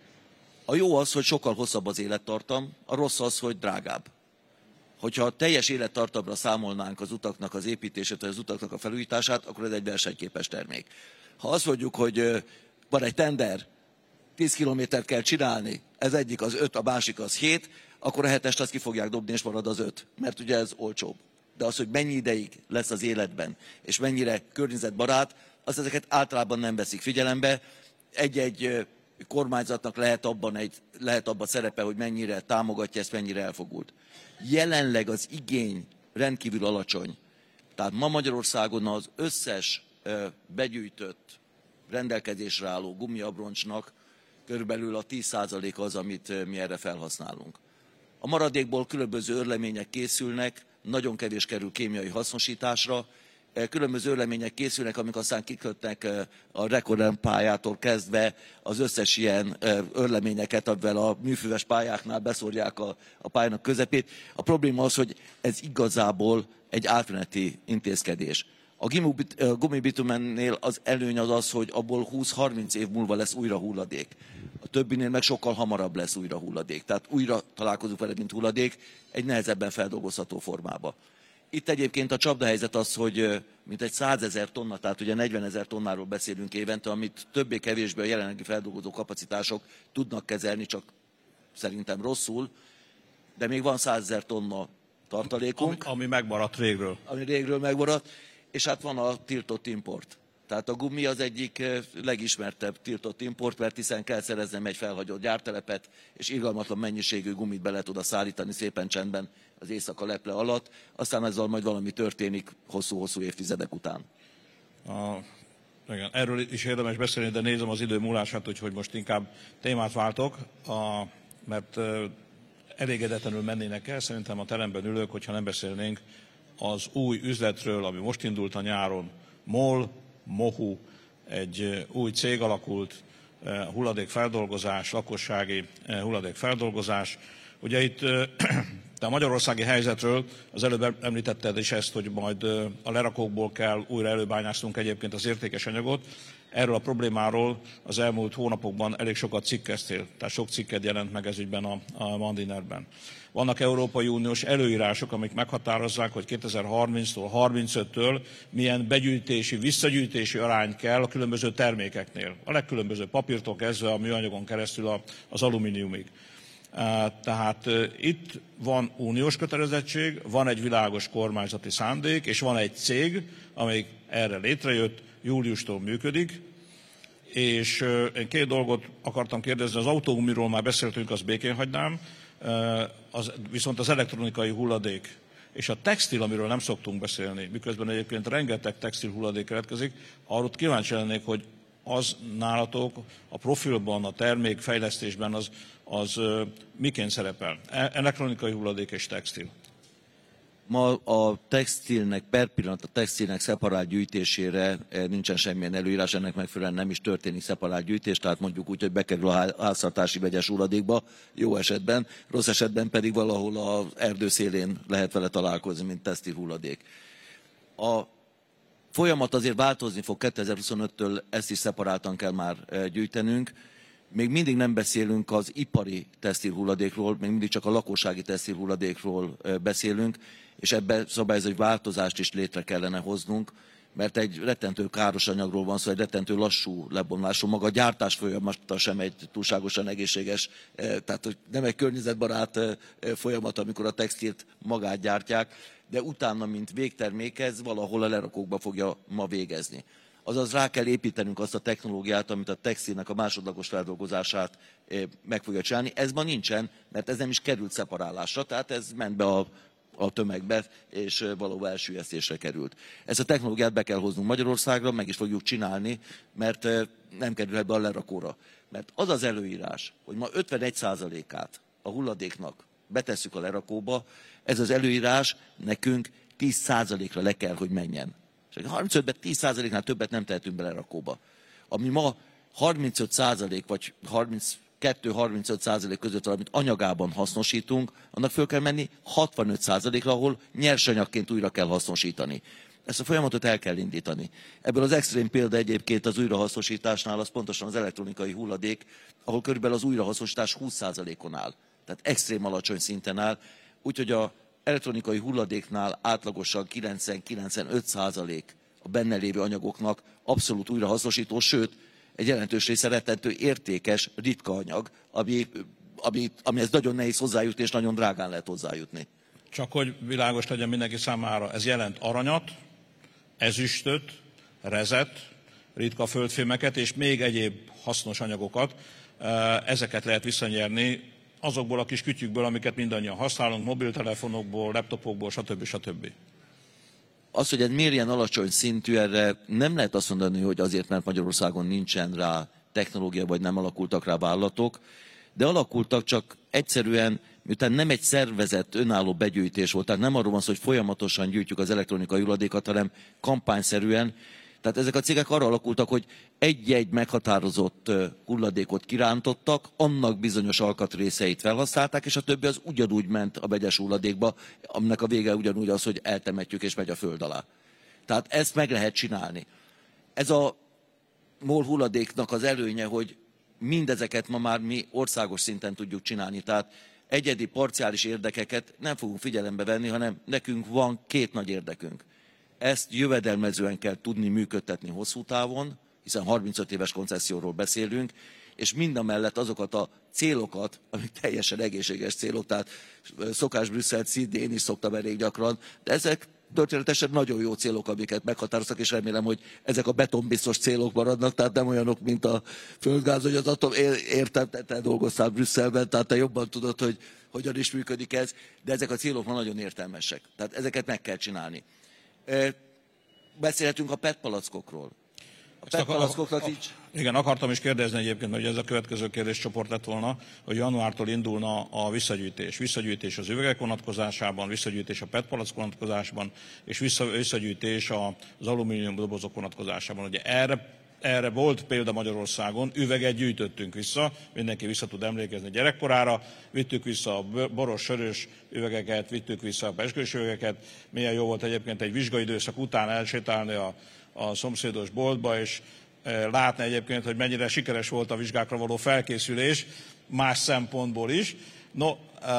Speaker 2: A jó az, hogy sokkal hosszabb az élettartam, a rossz az, hogy drágább. Hogyha a teljes élettartamra számolnánk az utaknak az építését, vagy az utaknak a felújítását, akkor ez egy versenyképes termék. Ha azt mondjuk, hogy van egy tender, tíz kilométert kell csinálni, ez egyik az öt, a másik az hét, akkor a hetest azt ki fogják dobni, és marad az öt. Mert ugye ez olcsóbb. De az, hogy mennyi ideig lesz az életben, és mennyire környezetbarát, az ezeket általában nem veszik figyelembe. Egy-egy kormányzatnak lehet abban, egy, lehet abban szerepe, hogy mennyire támogatja ezt, mennyire elfogult. Jelenleg az igény rendkívül alacsony. Tehát ma Magyarországon az összes begyűjtött, rendelkezésre álló gumiabroncsnak körülbelül a tíz százaléka az, amit mi erre felhasználunk. A maradékból különböző örlemények készülnek, nagyon kevés kerül kémiai hasznosításra, különböző örlemények készülnek, amik aztán kikötnek a rekordrend pályától kezdve az összes ilyen örleményeket, amivel a műfüves pályáknál beszórják a, a pályának közepét. A probléma az, hogy ez igazából egy átmeneti intézkedés. A gumibitumennél az előny az az, hogy abból húsz-harminc év múlva lesz újra hulladék. A többinél meg sokkal hamarabb lesz újra hulladék. Tehát újra találkozunk vele, mint hulladék, egy nehezebben feldolgozható formába. Itt egyébként a csapdahelyzet az, hogy mintegy százezer tonna, tehát ugye negyvenezer tonnáról beszélünk évente, amit többé-kevésbé a jelenlegi feldolgozó kapacitások tudnak kezelni, csak szerintem rosszul, de még van százezer tonna tartalékunk.
Speaker 1: Ami, ami megmaradt régről.
Speaker 2: Ami régről megmaradt, és hát van a tiltott import. Tehát a gumi az egyik legismertebb tiltott import, mert hiszen kell szereznem egy felhagyott gyártelepet, és irgalmatlan mennyiségű gumit be lehet oda szállítani szépen csendben az éjszaka leple alatt, aztán ezzel majd valami történik hosszú-hosszú évtizedek után.
Speaker 1: A, igen, erről is érdemes beszélni, de nézem az idő múlását, úgyhogy most inkább témát váltok, a, mert elégedetlenül mennének el, szerintem a teremben ülők, hogyha nem beszélnénk az új üzletről, ami most indult a nyáron, MOL, Mohu, egy új cég alakult, hulladékfeldolgozás, lakossági hulladékfeldolgozás. Ugye itt de a magyarországi helyzetről az előbb említetted is ezt, hogy majd a lerakókból kell újra előbányásztunk egyébként az értékes anyagot. Erről a problémáról az elmúlt hónapokban elég sokat cikkeztél, tehát sok cikket jelent meg ez ügyben a, a Mandinerben. Vannak Európai Uniós előírások, amik meghatározzák, hogy kétezer-harminctól, harmincöttől milyen begyűjtési, visszagyűjtési arány kell a különböző termékeknél. A legkülönbözőbb papírtól kezdve a műanyagon keresztül az alumíniumig. Tehát itt van uniós kötelezettség, van egy világos kormányzati szándék, és van egy cég, amelyik erre létrejött, júliustól működik, és én két dolgot akartam kérdezni, az autógumiról már beszéltünk, azt békén hagynám, az, viszont az elektronikai hulladék és a textil, amiről nem szoktunk beszélni, miközben egyébként rengeteg textil hulladék keletkezik, arról kíváncsi lennék, hogy az nálatok a profilban, a termékfejlesztésben az, az miként szerepel? Elektronikai hulladék és textil.
Speaker 2: Ma a textilnek, per pillanat a textilnek szeparált gyűjtésére nincsen semmilyen előírás, ennek megfelelően nem is történik szeparált gyűjtés, tehát mondjuk úgy, hogy bekerül a háztartási vegyes hulladékba, jó esetben, rossz esetben pedig valahol az erdő szélén lehet vele találkozni, mint textil hulladék. A folyamat azért változni fog, kétezer-huszonöttől ezt is szeparáltan kell már gyűjtenünk. Még mindig nem beszélünk az ipari textilhulladékról, még mindig csak a lakossági textilhulladékról beszélünk, és ebbe szabályozó változást is létre kellene hoznunk, mert egy rettentő káros anyagról van szó, egy rettentő lassú lebomlásról. Maga a gyártás folyamata sem egy túlságosan egészséges, tehát hogy nem egy környezetbarát folyamat, amikor a textilt magát gyártják, de utána, mint végtermék, ez valahol a lerakókba fogja ma végezni. Azaz rá kell építenünk azt a technológiát, amit a textilnek a másodlagos feldolgozását meg fogja csinálni. Ez ma nincsen, mert ez nem is került szeparálásra, tehát ez ment be a, a tömegbe, és valóban elsüllyesztésre került. Ezt a technológiát be kell hoznunk Magyarországra, meg is fogjuk csinálni, mert nem kerülhet be a lerakóra. Mert az az előírás, hogy ma ötvenegy százalékát a hulladéknak betesszük a lerakóba, ez az előírás nekünk tíz százalékra le kell, hogy menjen. harmincötben tíz százaléknál többet nem tehetünk bele lerakóba. Ami ma harmincöt százalék vagy harminckettő-harmincöt százalék között valamit anyagában hasznosítunk, annak föl kell menni hatvanöt százalékra, ahol nyersanyagként újra kell hasznosítani. Ezt a folyamatot el kell indítani. Ebből az extrém példa egyébként az újrahasznosításnál az pontosan az elektronikai hulladék, ahol körülbelül az újrahasznosítás húsz százalékon áll. Tehát extrém alacsony szinten áll. Úgyhogy a elektronikai hulladéknál átlagosan kilencven-kilencvenöt százalék a benne lévő anyagoknak abszolút újrahasznosító, sőt, egy jelentős része rettentő értékes, ritka anyag, ami, ami, amihez nagyon nehéz hozzájutni, és nagyon drágán lehet hozzájutni.
Speaker 1: Csak hogy világos legyen mindenki számára, ez jelent aranyat, ezüstöt, rezet, ritka földfémeket és még egyéb hasznos anyagokat. Ezeket lehet visszanyerni azokból a kis kütyükből, amiket mindannyian használunk, mobiltelefonokból, laptopokból, stb. stb.
Speaker 2: Az, hogy ez miért ilyen alacsony szintű, erre nem lehet azt mondani, hogy azért, mert Magyarországon nincsen rá technológia, vagy nem alakultak rá vállalatok, de alakultak, csak egyszerűen, miután nem egy szervezett, önálló begyűjtés volt, tehát nem arról van szó, hogy folyamatosan gyűjtjük az elektronikai hulladékat, hanem kampányszerűen. Tehát ezek a cégek arra alakultak, hogy egy-egy meghatározott hulladékot kirántottak, annak bizonyos alkatrészeit felhasználták, és a többi az ugyanúgy ment a vegyes hulladékba, aminek a vége ugyanúgy az, hogy eltemetjük és megy a föld alá. Tehát ezt meg lehet csinálni. Ez a MOL hulladéknak az előnye, hogy mindezeket ma már mi országos szinten tudjuk csinálni. Tehát egyedi, parciális érdekeket nem fogunk figyelembe venni, hanem nekünk van két nagy érdekünk. Ezt jövedelmezően kell tudni működtetni hosszú távon, hiszen harmincöt éves koncesszióról beszélünk, és mindamellett azokat a célokat, amik teljesen egészséges célok, tehát szokás Brüsszelt szidni, én is szoktam elég gyakran, de ezek történetesen nagyon jó célok, amiket meghatároztak, és remélem, hogy ezek a betonbiztos célok maradnak, tehát nem olyanok, mint a földgáz, hogy az atom, értem, te, te dolgoztál Brüsszelben, tehát te jobban tudod, hogy hogyan is működik ez, de ezek a célok ma nagyon értelmesek, tehát ezeket meg kell csinálni. Beszélhetünk a pé e té palackokról. A pé e té palackoknak így...
Speaker 1: Igen, akartam is kérdezni egyébként, hogy ez a következő kérdéscsoport lett volna, hogy januártól indulna a visszagyűjtés. Visszagyűjtés az üvegek vonatkozásában, visszagyűjtés a pé e té palack vonatkozásában, és vissza, visszagyűjtés az alumínium dobozok vonatkozásában. Ugye erre, erre volt példa Magyarországon, üveget gyűjtöttünk vissza, mindenki vissza tud emlékezni gyerekkorára, vittük vissza a boros, sörös üvegeket, vittük vissza a pezsgős üvegeket. Milyen jó volt egyébként egy vizsgaidőszak után elsétálni a, a szomszédos boltba, és látni egyébként, hogy mennyire sikeres volt a vizsgákra való felkészülés, más szempontból is. No,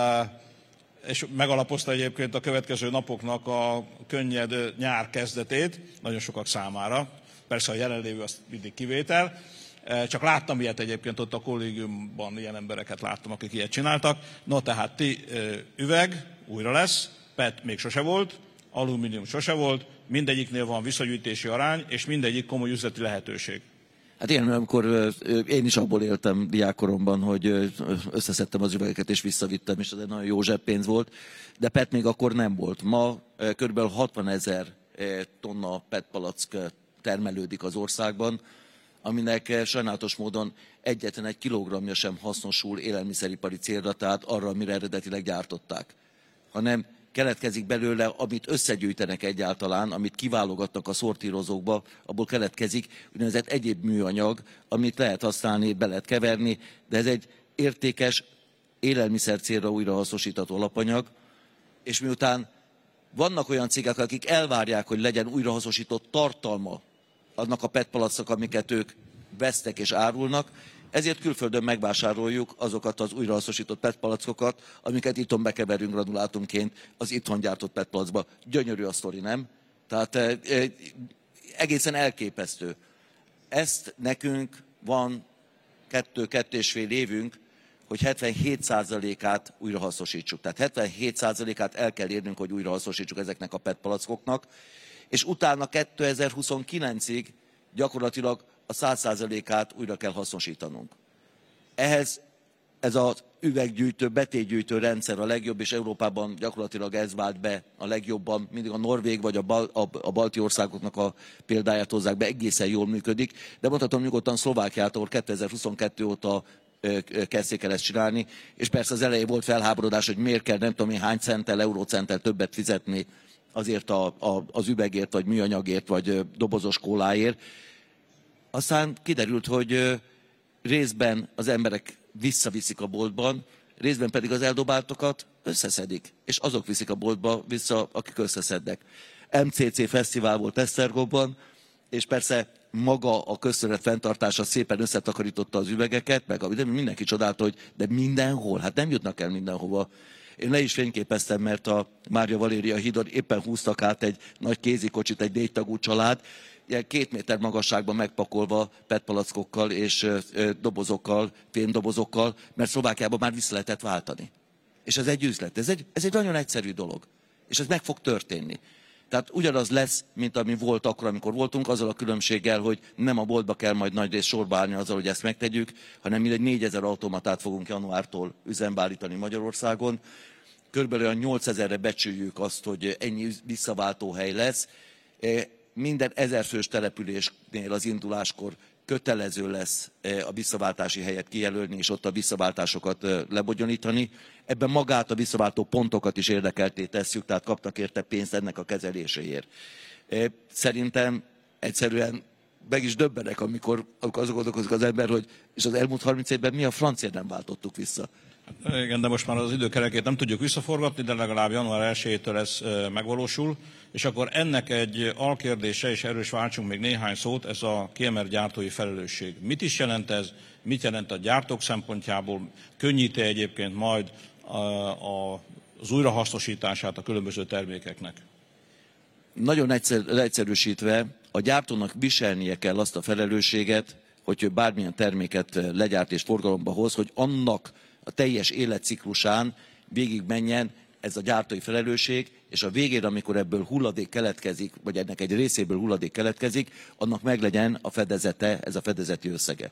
Speaker 1: és megalapozta egyébként a következő napoknak a könnyed nyár kezdetét, nagyon sokak számára. Persze a jelenlévő az mindig kivétel. Csak láttam ilyet egyébként ott a kollégiumban, ilyen embereket láttam, akik ilyet csináltak. No, tehát ti üveg újra lesz, pé e té még sose volt, alumínium sose volt, mindegyiknél van visszagyűjtési arány, és mindegyik komoly üzleti lehetőség.
Speaker 2: Hát igen, amikor én is abból éltem diákkoromban, hogy összeszedtem az üvegeket és visszavittem, és ez egy nagyon jó zseppénz volt, de pé e té még akkor nem volt. Ma kb. hatvanezer tonna pé e té palack termelődik az országban, aminek sajnálatos módon egyetlen egy kilogramja sem hasznosul élelmiszeripari célra, tehát arra, amire eredetileg gyártották, hanem keletkezik belőle, amit összegyűjtenek egyáltalán, amit kiválogatnak a szortírozókba, abból keletkezik úgynevezett egyéb műanyag, amit lehet használni, be lehet keverni, de ez egy értékes élelmiszer célra újrahasznosítható alapanyag, és miután vannak olyan cégek, akik elvárják, hogy legyen újrahasznosított tartalma annak a pé e té palacknak, amiket ők vesztek és árulnak, ezért külföldön megvásároljuk azokat az újrahasznosított pé e té palackokat, amiket itthon bekeverünk granulátumként az itthon gyártott pé e té palackba. Gyönyörű a sztori, nem? Tehát e, e, egészen elképesztő. Ezt nekünk van kettő-kettő és fél évünk, hogy hetvenhét százalékát újrahasznosítsuk. Tehát hetvenhét százalékát el kell érnünk, hogy újrahasznosítsuk ezeknek a pé e té palackoknak, és utána kétezer-huszonkilencig gyakorlatilag a száz százalékát újra kell hasznosítanunk. Ehhez ez az üveggyűjtő, betétgyűjtő rendszer a legjobb, és Európában gyakorlatilag ez vált be a legjobban. Mindig a norvég vagy a, bal, a, a balti országoknak a példáját hozzák be, egészen jól működik. De mondhatom nyugodtan Szlovákiától kétezer-huszonkettő óta kezdték el ezt csinálni, és persze az elején volt felháborodás, hogy miért kell nem tudom én hány centtel, eurócenttel többet fizetni azért a, a, az üvegért, vagy műanyagért, vagy dobozos kóláért. Aztán kiderült, hogy részben az emberek visszaviszik a boltban, részben pedig az eldobáltokat összeszedik, és azok viszik a boltba vissza, akik összeszednek. em cé cé fesztivál volt Esztergomban, és persze maga a közterület fenntartása szépen összetakarította az üvegeket, meg mindenki csodálta, hogy de mindenhol, hát nem jutnak el mindenhova. Én le is fényképeztem, mert a Mária Valéria hídon éppen húztak át egy nagy kézikocsit, egy négy tagú család, ilyen két méter magasságban megpakolva pé e té palackokkal és dobozokkal, fémdobozokkal, mert Szlovákiában már vissza lehetett váltani. És ez egy üzlet, ez egy, ez egy nagyon egyszerű dolog. És ez meg fog történni. Tehát ugyanaz lesz, mint ami volt akkor, amikor voltunk, azzal a különbséggel, hogy nem a boltba kell majd nagy rész sorba állni azzal, hogy ezt megtegyük, hanem mindegy négyezer automatát fogunk januártól üzembe állítani Magyarországon. Körülbelül olyan nyolcezerre becsüljük azt, hogy ennyi visszaváltóhely lesz. Minden ezerfős településnél az induláskor kötelező lesz a visszaváltási helyet kijelölni, és ott a visszaváltásokat lebonyolítani. Ebben magát a visszaváltó pontokat is érdekelté tesszük, tehát kapnak érte pénzt ennek a kezeléséért. Szerintem egyszerűen meg is döbbenek, amikor, amikor azon gondolkozik az ember, hogy és az elmúlt harminc évben mi a francia nem váltottuk vissza.
Speaker 1: Igen, de most már az időkerekét nem tudjuk visszaforgatni, de legalább január elsejétől ez megvalósul, és akkor ennek egy alkérdése, és erről is váltsunk még néhány szót, ez a kiemelt gyártói felelősség. Mit is jelent ez, mit jelent a gyártók szempontjából, könnyíti egyébként majd a, a, az újrahasznosítását a különböző termékeknek?
Speaker 2: Nagyon egyszer, leegyszerűsítve, a gyártónak viselnie kell azt a felelősséget, hogy ő bármilyen terméket legyárt és forgalomba hoz, hogy annak a teljes életciklusán végig menjen ez a gyártói felelősség, és a végén, amikor ebből hulladék keletkezik, vagy ennek egy részéből hulladék keletkezik, annak meglegyen a fedezete, ez a fedezeti összege.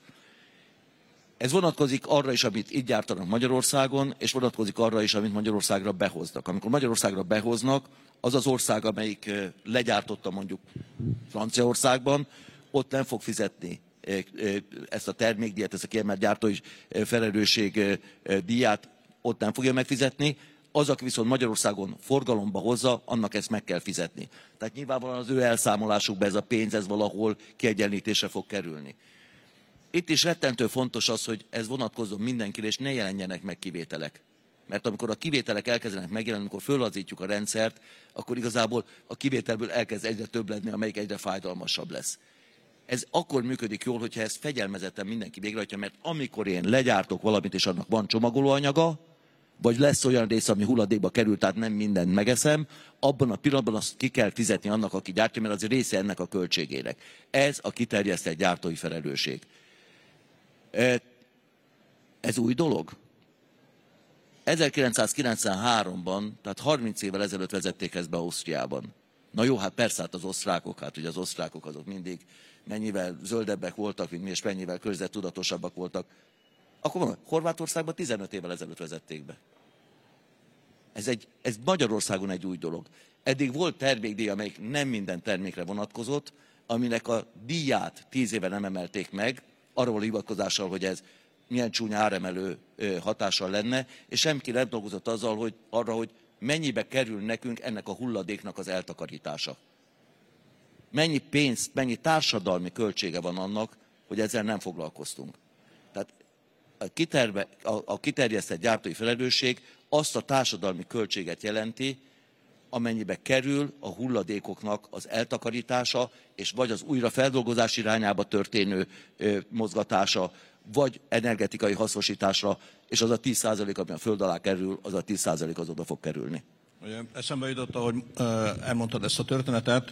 Speaker 2: Ez vonatkozik arra is, amit itt gyártanak Magyarországon, és vonatkozik arra is, amit Magyarországra behoznak. Amikor Magyarországra behoznak, az az ország, amelyik legyártotta mondjuk Franciaországban, ott nem fog fizetni ezt a termékdíjat, ezt a kiemelt gyártói felelősség díját, ott nem fogja megfizetni. Az, aki viszont Magyarországon forgalomba hozza, annak ezt meg kell fizetni. Tehát nyilvánvalóan az ő elszámolásukba ez a pénz, ez valahol kiegyenlítésre fog kerülni. Itt is rettentő fontos az, hogy ez vonatkozzon mindenkire, és ne jelenjenek meg kivételek. Mert amikor a kivételek elkezdenek megjelenni, amikor fölazítjuk a rendszert, akkor igazából a kivételből elkezd egyre több lenni, amelyik egyre fájdalmasabb lesz. Ez akkor működik jól, hogyha ezt fegyelmezetten mindenki végrehajtja, mert amikor én legyártok valamit, és annak van csomagolóanyaga, vagy lesz olyan rész, ami hulladékba kerül, tehát nem mindent megeszem, abban a pillanatban azt ki kell fizetni annak, aki gyártja, mert az része ennek a költségének. Ez a kiterjesztett gyártói felelősség. Ez új dolog? ezerkilencszázkilencvenháromban, tehát harminc évvel ezelőtt vezették ezt be Ausztriában. Na jó, hát persze, hát az osztrákok, hát ugye az osztrákok azok mindig mennyivel zöldebbek voltak, mint mi, és mennyivel környezettudatosabbak voltak. Akkor mondom, Horvátországban tizenöt évvel ezelőtt vezették be. Ez, egy, ez Magyarországon egy új dolog. Eddig volt termékdíj, amelyik nem minden termékre vonatkozott, aminek a díját tíz éve nem emelték meg, arról hivatkozással, hogy ez milyen csúnya áremelő hatással lenne, és senki nem dolgozott azzal, hogy arra, hogy mennyibe kerül nekünk ennek a hulladéknak az eltakarítása. Mennyi pénzt, mennyi társadalmi költsége van annak, hogy ezzel nem foglalkoztunk. Tehát a, kiterve, a, a kiterjesztett gyártói felelősség azt a társadalmi költséget jelenti, amennyibe kerül a hulladékoknak az eltakarítása, és vagy az újrafeldolgozás irányába történő ö, mozgatása, vagy energetikai hasznosításra, és az a tíz százalék, ami a föld alá kerül, az a tíz százalék az oda fog kerülni.
Speaker 1: Ugye eszembe jutott, ahogy elmondtad ezt a történetet,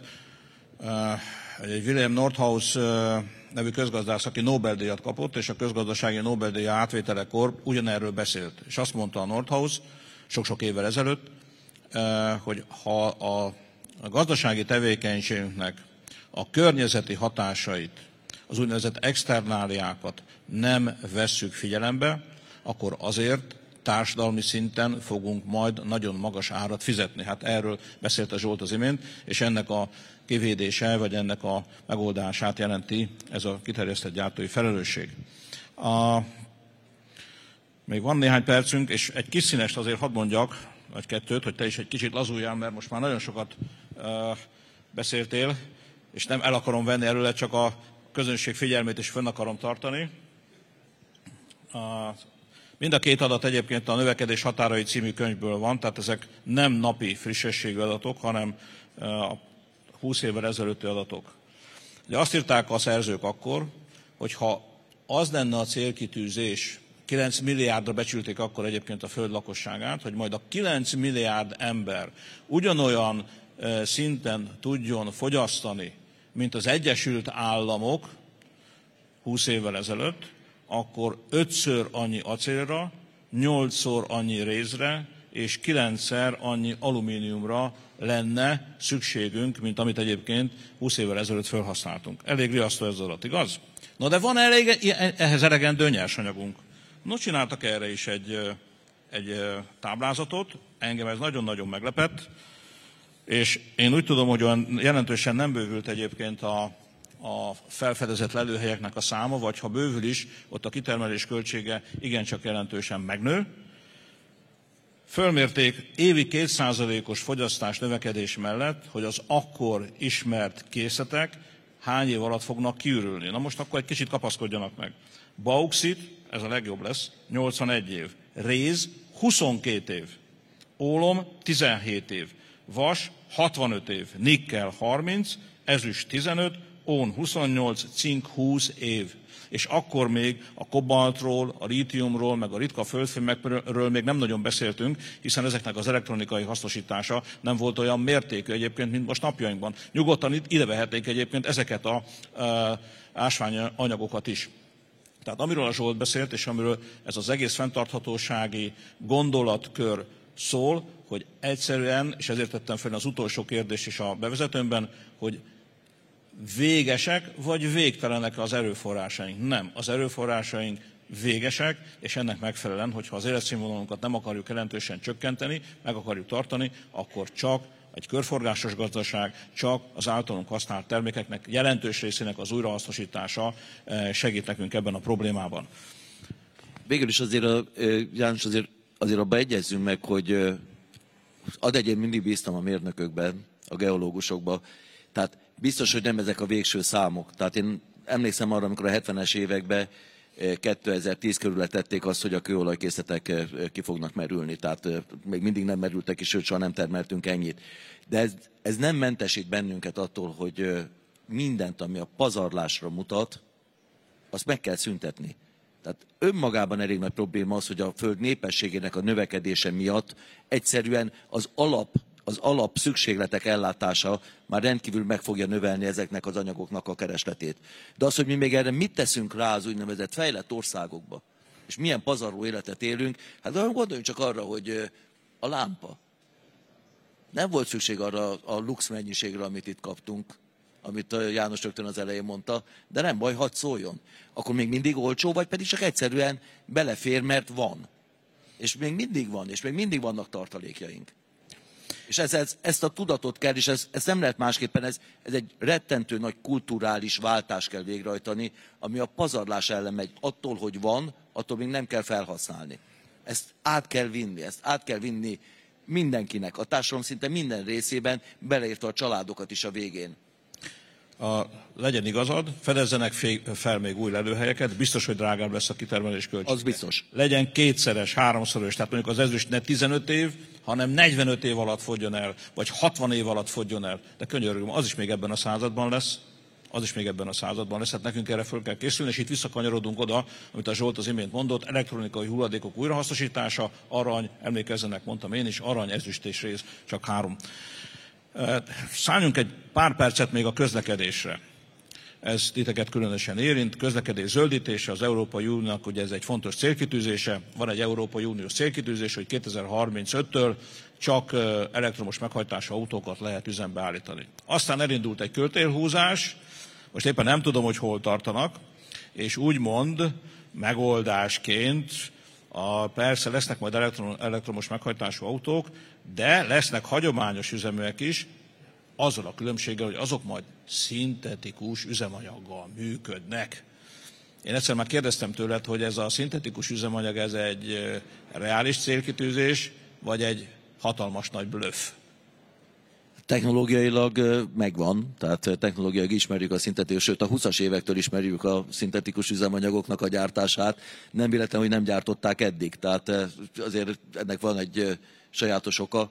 Speaker 1: egy Wilhelm Nordhaus nevű közgazdász, aki Nobel-díjat kapott, és a közgazdasági Nobel-díj átvételekor ugyanerről beszélt. És azt mondta a Nordhaus sok-sok évvel ezelőtt, hogy ha a gazdasági tevékenységünknek a környezeti hatásait, az úgynevezett externáliákat nem vesszük figyelembe, akkor azért társadalmi szinten fogunk majd nagyon magas árat fizetni. Hát erről beszélt a Zsolt az imént, és ennek a kivédése, vagy ennek a megoldását jelenti ez a kiterjesztett gyártói felelősség. A... Még van néhány percünk, és egy kis színest azért hadd mondjak, vagy kettőt, hogy te is egy kicsit lazuljál, mert most már nagyon sokat uh, beszéltél, és nem el akarom venni előle, csak a közönség figyelmét is fönn akarom tartani. Uh, mind a két adat egyébként a Növekedés határai című könyvből van, tehát ezek nem napi frissességű adatok, hanem uh, a húsz évvel ezelőtti adatok. Ugye azt írták a szerzők akkor, hogy ha az lenne a célkitűzés, kilenc milliárdra becsülték akkor egyébként a Föld lakosságát, hogy majd a kilenc milliárd ember ugyanolyan uh, szinten tudjon fogyasztani, mint az Egyesült Államok húsz évvel ezelőtt, akkor ötször annyi acélra, nyolcszor annyi rézre és kilencszer annyi alumíniumra lenne szükségünk, mint amit egyébként húsz évvel ezelőtt felhasználtunk. Elég riasztó ez az adat, igaz? No, de van elég, ehhez elegendő nyersanyagunk. No, csináltak erre is egy, egy táblázatot, engem ez nagyon-nagyon meglepett, és én úgy tudom, hogy olyan jelentősen nem bővült egyébként a, a felfedezett lelőhelyeknek a száma, vagy ha bővül is, ott a kitermelés költsége igencsak jelentősen megnő. Fölmérték évi két százalékos fogyasztás növekedés mellett, hogy az akkor ismert készletek hány év alatt fognak kiürülni. Na most akkor egy kicsit kapaszkodjanak meg. Bauxit, ez a legjobb lesz, nyolcvanegy év. Réz, huszonkét év. Ólom, tizenhét év. Vas, hatvanöt év. Nikkel, harminc, ezüst, tizenöt, ón, huszonnyolc, cink, húsz év. És akkor még a kobaltról, a lítiumról, meg a ritka földfémekről még nem nagyon beszéltünk, hiszen ezeknek az elektronikai hasznosítása nem volt olyan mértékű egyébként, mint most napjainkban. Nyugodtan ide vehetnék egyébként ezeket a e, ásványanyagokat is. Tehát amiről a Zsolt beszélt, és amiről ez az egész fenntarthatósági gondolatkör szól, hogy egyszerűen, és ezért tettem fel az utolsó kérdést is a bevezetőmben, hogy végesek vagy végtelenek az erőforrásaink. Nem, az erőforrásaink végesek, és ennek megfelelően, hogyha az életszínvonalunkat nem akarjuk jelentősen csökkenteni, meg akarjuk tartani, akkor csak egy körforgásos gazdaság, csak az általunk használt termékeknek jelentős részének az újrahasznosítása segít nekünk ebben a problémában.
Speaker 2: Végül is azért, a, János, azért, azért abba egyezzünk meg, hogy ad egy, én mindig bíztam a mérnökökben, a geológusokban, tehát biztos, hogy nem ezek a végső számok. Tehát én emlékszem arra, amikor a hetvenes években kétezer-tíz körül tették azt, hogy a kőolajkészletek ki fognak merülni. Tehát még mindig nem merültek ki, sőt, soha nem termeltünk ennyit. De ez, ez nem mentesít bennünket attól, hogy, mindent, ami a pazarlásra mutat, azt meg kell szüntetni. Tehát önmagában elég nagy probléma az, hogy a Föld népességének a növekedése miatt egyszerűen az alap, az alap szükségletek ellátása már rendkívül meg fogja növelni ezeknek az anyagoknak a keresletét. De az, hogy mi még erre mit teszünk rá az úgynevezett fejlett országokba, és milyen pazarló életet élünk, hát gondoljunk csak arra, hogy a lámpa. Nem volt szükség arra a lux mennyiségre, amit itt kaptunk, amit János rögtön az elején mondta, de nem baj, hadd szóljon. Akkor még mindig olcsó, vagy pedig csak egyszerűen belefér, mert van. És még mindig van, és még mindig vannak tartalékjaink. És ez, ez, ezt a tudatot kell, és ez, ez nem lehet másképpen, ez, ez egy rettentő nagy kulturális váltást kell végrehajtani, ami a pazarlás ellen megy. Attól, hogy van, attól még nem kell felhasználni. Ezt át kell vinni, ezt át kell vinni mindenkinek, a társadalom szinte minden részében, beleértve a családokat is a végén.
Speaker 1: A, legyen igazad, fedezzenek fel még új lelőhelyeket, biztos, hogy drágább lesz a kitermelés költsége.
Speaker 2: Az biztos.
Speaker 1: Legyen kétszeres, háromszoros, tehát mondjuk az ezüst ne tizenöt év, hanem negyvenöt év alatt fogjon el, vagy hatvan év alatt fogjon el. De könyörgöm, az is még ebben a században lesz, az is még ebben a században lesz, hát nekünk erre föl kell készülni, és itt visszakanyarodunk oda, amit a Zsolt az imént mondott, elektronikai hulladékok újrahasznosítása, arany, emlékezzenek, mondtam én is, arany, ezüst és réz, csak három. Szálljunk egy pár percet még a közlekedésre. Ez titeket különösen érint. Közlekedés zöldítése az Európai Uniónak, ugye ez egy fontos célkitűzése. Van egy Európai Uniós célkitűzés, hogy kétezer-harmincöttől csak elektromos meghajtású autókat lehet üzembe állítani. Aztán elindult egy költélhúzás, most éppen nem tudom, hogy hol tartanak, és úgymond megoldásként A, persze lesznek majd elektromos meghajtású autók, de lesznek hagyományos üzeműek is, azzal a különbséggel, hogy azok majd szintetikus üzemanyaggal működnek. Én egyszer már kérdeztem tőled, hogy ez a szintetikus üzemanyag, ez egy reális célkitűzés, vagy egy hatalmas nagy blöff?
Speaker 2: Technológiailag megvan, tehát technológiailag ismerjük a szintetikus, sőt a huszas évektől ismerjük a szintetikus üzemanyagoknak a gyártását. Nem véletlen, hogy nem gyártották eddig, tehát azért ennek van egy sajátos oka.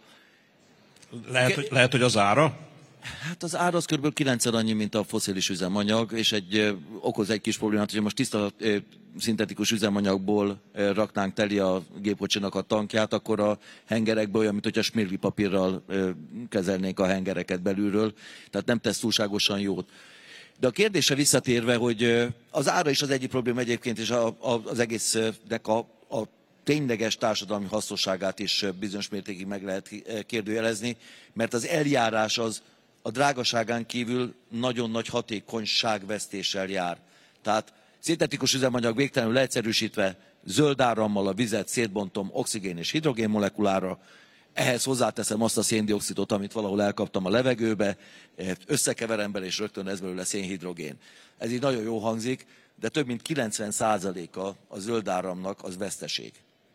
Speaker 1: Lehet, hogy, lehet, hogy az ára?
Speaker 2: Hát az ára az kb. kilencszer annyi, mint a fosszilis üzemanyag, és egy, okoz egy kis problémát, hogy most tiszta szintetikus üzemanyagból raknánk teli a gépkocsinak a tankját, akkor a hengerekből olyan, mint hogyha smirgli papírral kezelnénk a hengereket belülről, tehát nem tesz túlságosan jót. De a kérdésre visszatérve, hogy az ára is az egyik probléma egyébként, és a, a, az egésznek a, a tényleges társadalmi hasznosságát is bizonyos mértékig meg lehet kérdőjelezni, mert az eljárás az a drágaságán kívül nagyon nagy hatékonyságvesztéssel jár. Tehát szintetikus üzemanyag végtelenül leegyszerűsítve, zöld árammal a vizet szétbontom oxigén és hidrogén molekulára, ehhez hozzáteszem azt a széndioxidot, amit valahol elkaptam a levegőbe, összekeverem bele, és rögtön ez belőle szénhidrogén. Ez így nagyon jó hangzik, de több mint kilencven százaléka a zöld áramnak az veszteség.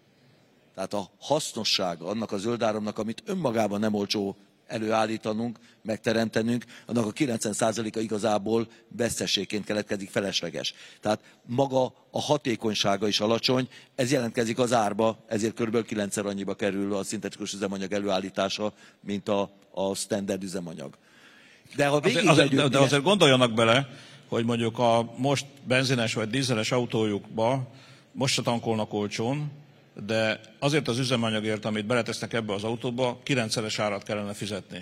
Speaker 2: Tehát a hasznossága annak a zöld áramnak, amit önmagában nem olcsó előállítanunk, megteremtenünk, annak a kilencven százaléka igazából veszteségként keletkezik, felesleges. Tehát maga a hatékonysága is alacsony, ez jelentkezik az árba, ezért kb. kilencszer annyiba kerül a szintetikus üzemanyag előállítása, mint a, a standard üzemanyag. De, ha
Speaker 1: azért, azért, de, de azért gondoljanak bele, hogy mondjuk a most benzines vagy dízeles autójukba most se tankolnak olcsón, de azért az üzemanyagért, amit beletesznek ebbe az autóba, kilencszeres árat kellene fizetni.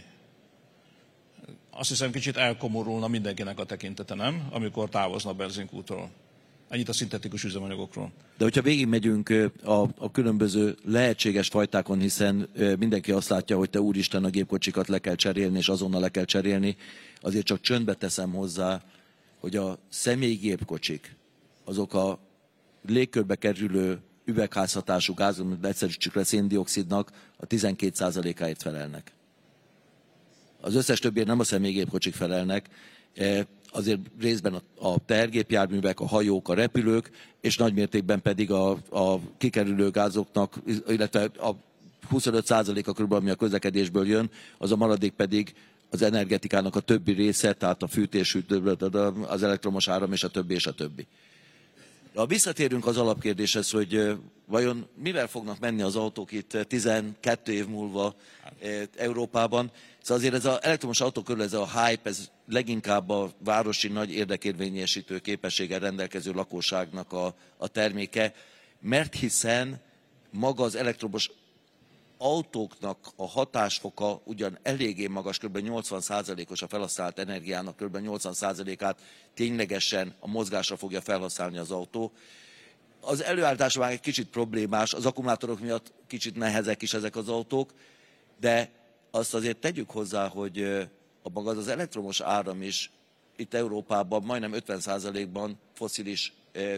Speaker 1: Azt hiszem, kicsit elkomorulna mindenkinek a tekintete, nem? Amikor távozna a benzinkútról. Ennyit a szintetikus üzemanyagokról.
Speaker 2: De hogyha végigmegyünk a, a különböző lehetséges fajtákon, hiszen mindenki azt látja, hogy te úristen, a gépkocsikat le kell cserélni, és azonnal le kell cserélni, azért csak csöndbe teszem hozzá, hogy a személygépkocsik, azok a légkörbe kerülő üvegházhatású gázok, de egyszerűsítsük le, széndioxidnak a tizenkét százalékáért felelnek. Az összes többiért nem a személygépkocsik felelnek, azért részben a tehergépjárművek, a hajók, a repülők, és nagymértékben pedig a, a kikerülő gázoknak, illetve a huszonöt százaléka körülbelül, ami a közlekedésből jön, az a maradék pedig az energetikának a többi része, tehát a fűtés, az elektromos áram és a többi és a többi. Ha visszatérünk az alapkérdéshez, hogy vajon mivel fognak menni az autók itt tizenkét év múlva Európában, szóval azért ez az elektromos autók körül ez a hype, ez leginkább a városi nagy érdekérvényesítő képességgel rendelkező lakosságnak a, a terméke, mert hiszen maga az elektromos autóknak a hatásfoka ugyan eléggé magas, kb. nyolcvan százalékos a felhasznált energiának, kb. nyolcvan százalékát ténylegesen a mozgásra fogja felhasználni az autó. Az előállítása már egy kicsit problémás, az akkumulátorok miatt kicsit nehezek is ezek az autók, de azt azért tegyük hozzá, hogy a maga az elektromos áram is itt Európában majdnem ötven százalékban fosszilis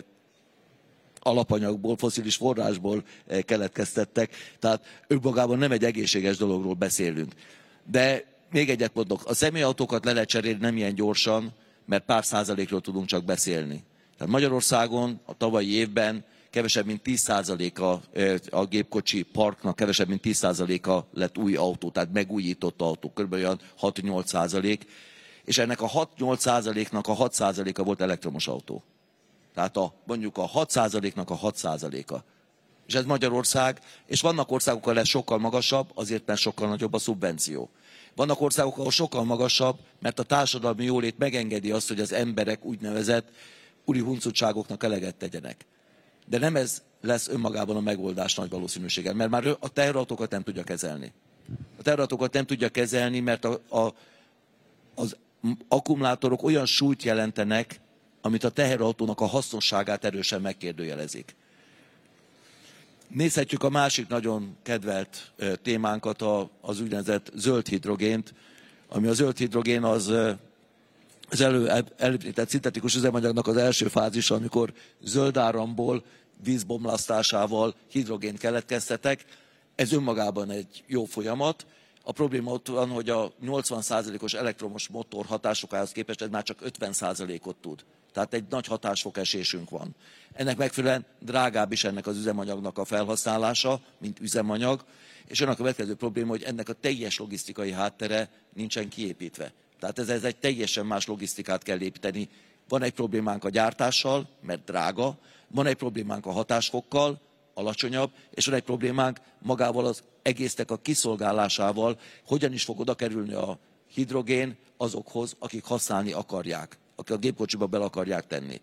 Speaker 2: alapanyagból, fosszilis forrásból keletkeztettek, tehát önmagában nem egy egészséges dologról beszélünk. De még egyet mondok, a személyautókat le lehet cserélni nem ilyen gyorsan, mert pár százalékról tudunk csak beszélni. Tehát Magyarországon a tavalyi évben kevesebb mint tíz százaléka a gépkocsi parknak, kevesebb mint tíz százaléka lett új autó, tehát megújított autó, kb. Olyan hat-nyolc százalék, és ennek a hat-nyolc százaléknak a hat százaléka volt elektromos autó. Tehát a, mondjuk a hat százaléknak a hat százaléka. És ez Magyarország, és vannak országok, ahol ez sokkal magasabb, azért mert sokkal nagyobb a szubvenció. Vannak országok, ahol sokkal magasabb, mert a társadalmi jólét megengedi azt, hogy az emberek úgynevezett uri huncutságoknak eleget tegyenek. De nem ez lesz önmagában a megoldás nagy valószínűséggel, mert már a teherautókat nem tudja kezelni. A teherautókat nem tudja kezelni, mert a, a, az akkumulátorok olyan súlyt jelentenek, amit a teherautónak a hasznosságát erősen megkérdőjelezik. Nézhetjük a másik nagyon kedvelt témánkat, az úgynevezett zöld hidrogént, ami a zöld hidrogén az az előemlített szintetikus üzemanyagnak az első fázisa, amikor zöld áramból, vízbomlasztásával hidrogént keletkeztetek. Ez önmagában egy jó folyamat. A probléma ott van, hogy a nyolcvan százalékos elektromos motor hatásokához képest ez már csak ötven százalékot tud. Tehát egy nagy hatásfok esésünk van. Ennek megfelelően drágább is ennek az üzemanyagnak a felhasználása, mint üzemanyag, és jön a következő probléma, hogy ennek a teljes logisztikai háttere nincsen kiépítve. Tehát ez, ez egy teljesen más logisztikát kell építeni. Van egy problémánk a gyártással, mert drága, van egy problémánk a hatásfokkal, alacsonyabb, és van egy problémánk magával az egésznek a kiszolgálásával, hogyan is fog oda kerülni a hidrogén azokhoz, akik használni akarják, akik a gépkocsiba bele akarják tenni.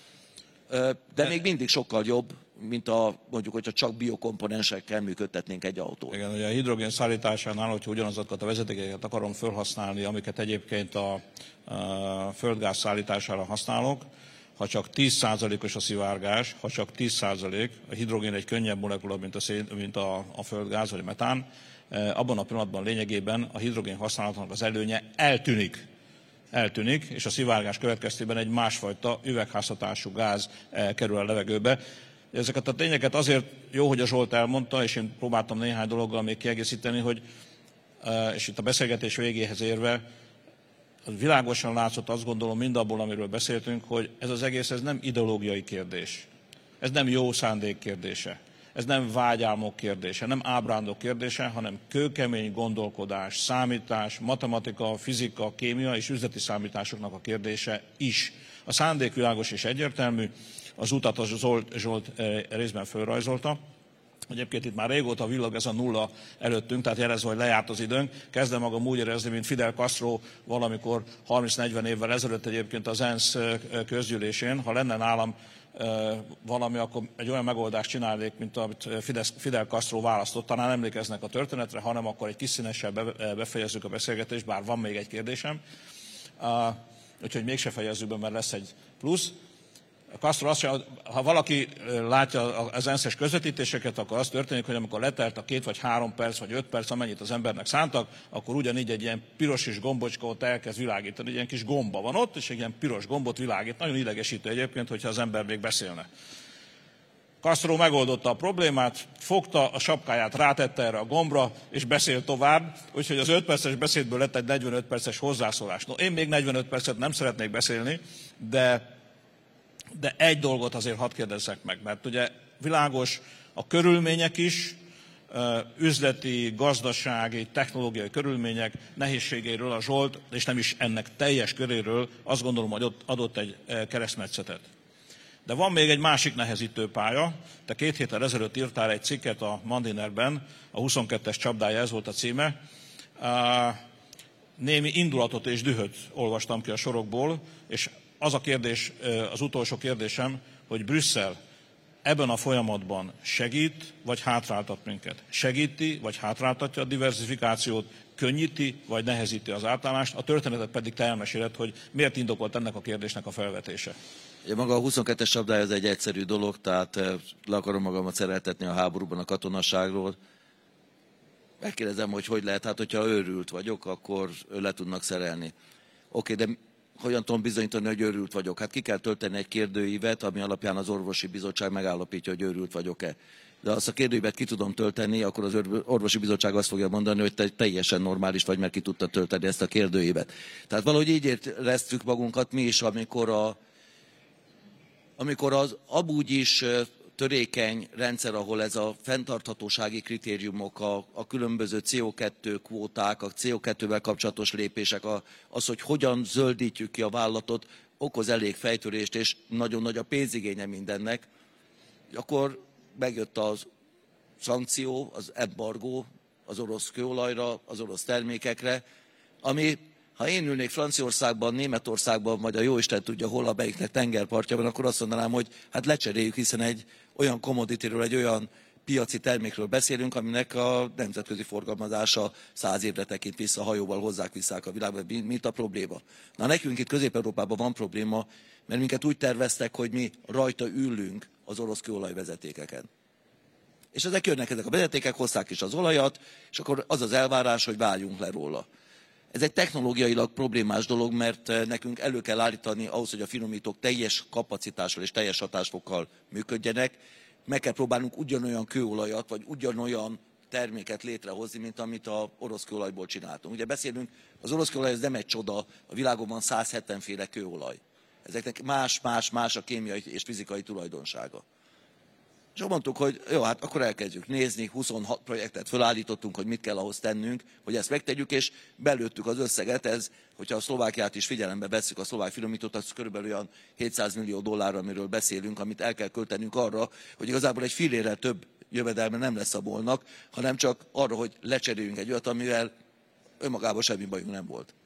Speaker 2: De még mindig sokkal jobb, mint a, mondjuk, hogyha csak biokomponensekkel működtetnénk egy autót.
Speaker 1: Igen, ugye a hidrogén szállításánál, hogyha ugyanazokat a vezetékeket akarom felhasználni, amiket egyébként a, a földgáz szállítására használok, ha csak tíz százalékos a szivárgás, ha csak tíz százalék, a hidrogén egy könnyebb molekula, mint a, szén, mint a, a földgáz vagy a metán, abban a pillanatban lényegében a hidrogén használatának az előnye eltűnik. eltűnik, és a szivárgás következtében egy másfajta üvegházhatású gáz kerül a levegőbe. Ezeket a tényeket azért jó, hogy a Zsolt elmondta, és én próbáltam néhány dologgal még kiegészíteni, hogy, és itt a beszélgetés végéhez érve, világosan látszott, azt gondolom, mindabból, amiről beszéltünk, hogy ez az egész ez nem ideológiai kérdés. Ez nem jó szándék kérdése. Ez nem vágyálmok kérdése, nem ábrándok kérdése, hanem kőkemény gondolkodás, számítás, matematika, fizika, kémia és üzleti számításoknak a kérdése is. A szándék világos és egyértelmű, az utat az Zsolt, Zsolt részben fölrajzolta. Egyébként itt már régóta villag ez a nulla előttünk, tehát jelezve, hogy lejárt az időnk. Kezdem magam úgy érezni, mint Fidel Castro valamikor harminc-negyven évvel ezelőtt egyébként az ENSZ közgyűlésén. Ha lenne nálam valami, akkor egy olyan megoldást csinálnék, mint amit Fidel Castro választott. Talán emlékeznek a történetre, hanem akkor egy kis színessel befejezzük a beszélgetést, bár van még egy kérdésem. Úgyhogy mégse fejezzük be, mert lesz egy plusz. Castro azt mondja, ha valaki látja az ENSZ-es közvetítéseket, akkor az történik, hogy amikor letelt a két vagy három perc, vagy öt perc, amennyit az embernek szántak, akkor ugyanígy egy ilyen piros kis gombocska ott elkezd világítani. Egy ilyen kis gomba van ott, és egy ilyen piros gombot világít. Nagyon idegesítő egyébként, hogyha az ember még beszélne. Castro megoldotta a problémát, fogta a sapkáját, rátette erre a gombra, és beszélt tovább, úgyhogy az öt perces beszédből lett egy negyvenöt perces hozzászólás. No, én még negyvenöt percet nem szeretnék beszélni, de De egy dolgot azért hadd kérdezzek meg, mert ugye világos a körülmények is, üzleti, gazdasági, technológiai körülmények nehézségéről a Zsolt, és nem is ennek teljes köréről azt gondolom, hogy ott adott egy keresztmetszetet. De van még egy másik nehezítő pálya. Te két héttel ezelőtt írtál egy cikket a Mandinerben, a huszonkettes csapdája, ez volt a címe. Némi indulatot és dühöt olvastam ki a sorokból, és az a kérdés, az utolsó kérdésem, hogy Brüsszel ebben a folyamatban segít, vagy hátráltat minket? Segíti, vagy hátráltatja a diversifikációt, könnyíti, vagy nehezíti az átállást? A történetet pedig te elmeséled, hogy miért indokolt ennek a kérdésnek a felvetése.
Speaker 2: Ja, maga a huszonkettes csapdája az egy egyszerű dolog, tehát le akarom magamat szereltetni a háborúban a katonasságról. Megkérdezem, hogy hogy lehet, hát hogyha őrült vagyok, akkor le tudnak szerelni. Oké, de hogyan tudom bizonyítani, hogy őrült vagyok? Hát ki kell tölteni egy kérdőívet, ami alapján az orvosi bizottság megállapítja, hogy őrült vagyok-e. De azt a kérdőívet ki tudom tölteni, akkor az orvosi bizottság azt fogja mondani, hogy te teljesen normális vagy, mert ki tudtad tölteni ezt a kérdőívet. Tehát valahogy így éreztük magunkat mi is, amikor, a, amikor az amúgy is törékeny rendszer, ahol ez a fenntarthatósági kritériumok, a, a különböző cé o kettő kvóták, a cé o kettővel kapcsolatos lépések, a, az, hogy hogyan zöldítjük ki a vállalatot, okoz elég fejtörést, és nagyon nagy a pénzigénye mindennek, akkor megjött az szankció, az embargó az orosz kőolajra, az orosz termékekre, ami, ha én ülnék Franciaországban, Németországban, vagy a jóisten tudja hol, amelyiknek tengerpartja van, akkor azt mondanám, hogy hát lecseréljük, hiszen egy olyan commodityről, egy olyan piaci termékről beszélünk, aminek a nemzetközi forgalmazása száz évre tekint vissza, hajóval hozzák visszák a világba, mint a probléma. Na nekünk itt Közép-Európában van probléma, mert minket úgy terveztek, hogy mi rajta ülünk az orosz kőolajvezetékeken. És ezek jönnek, ezek a vezetékek, hozzák is az olajat, és akkor az az elvárás, hogy váljunk le róla. Ez egy technológiailag problémás dolog, mert nekünk elő kell állítani ahhoz, hogy a finomítók teljes kapacitással és teljes hatásfokkal működjenek, meg kell próbálnunk ugyanolyan kőolajat, vagy ugyanolyan terméket létrehozni, mint amit az orosz kőolajból csináltunk. Ugye beszélünk, az orosz kőolaj ez nem egy csoda, a világon van száz hetven féle kőolaj. Ezeknek más-más-más a kémiai és fizikai tulajdonsága. És akkor mondtuk, hogy jó, hát akkor elkezdjük nézni, huszonhat projektet felállítottunk, hogy mit kell ahhoz tennünk, hogy ezt megtegyük, és belőttük az összeget, ez, hogyha a Szlovákiát is figyelembe vesszük, a szlovák finomítót, az körülbelül olyan hétszáz millió dollár, amiről beszélünk, amit el kell költenünk arra, hogy igazából egy fillérrel több jövedelme nem lesz a bolnak, hanem csak arra, hogy lecseréljünk egy olyat, amivel önmagában semmi bajunk nem volt.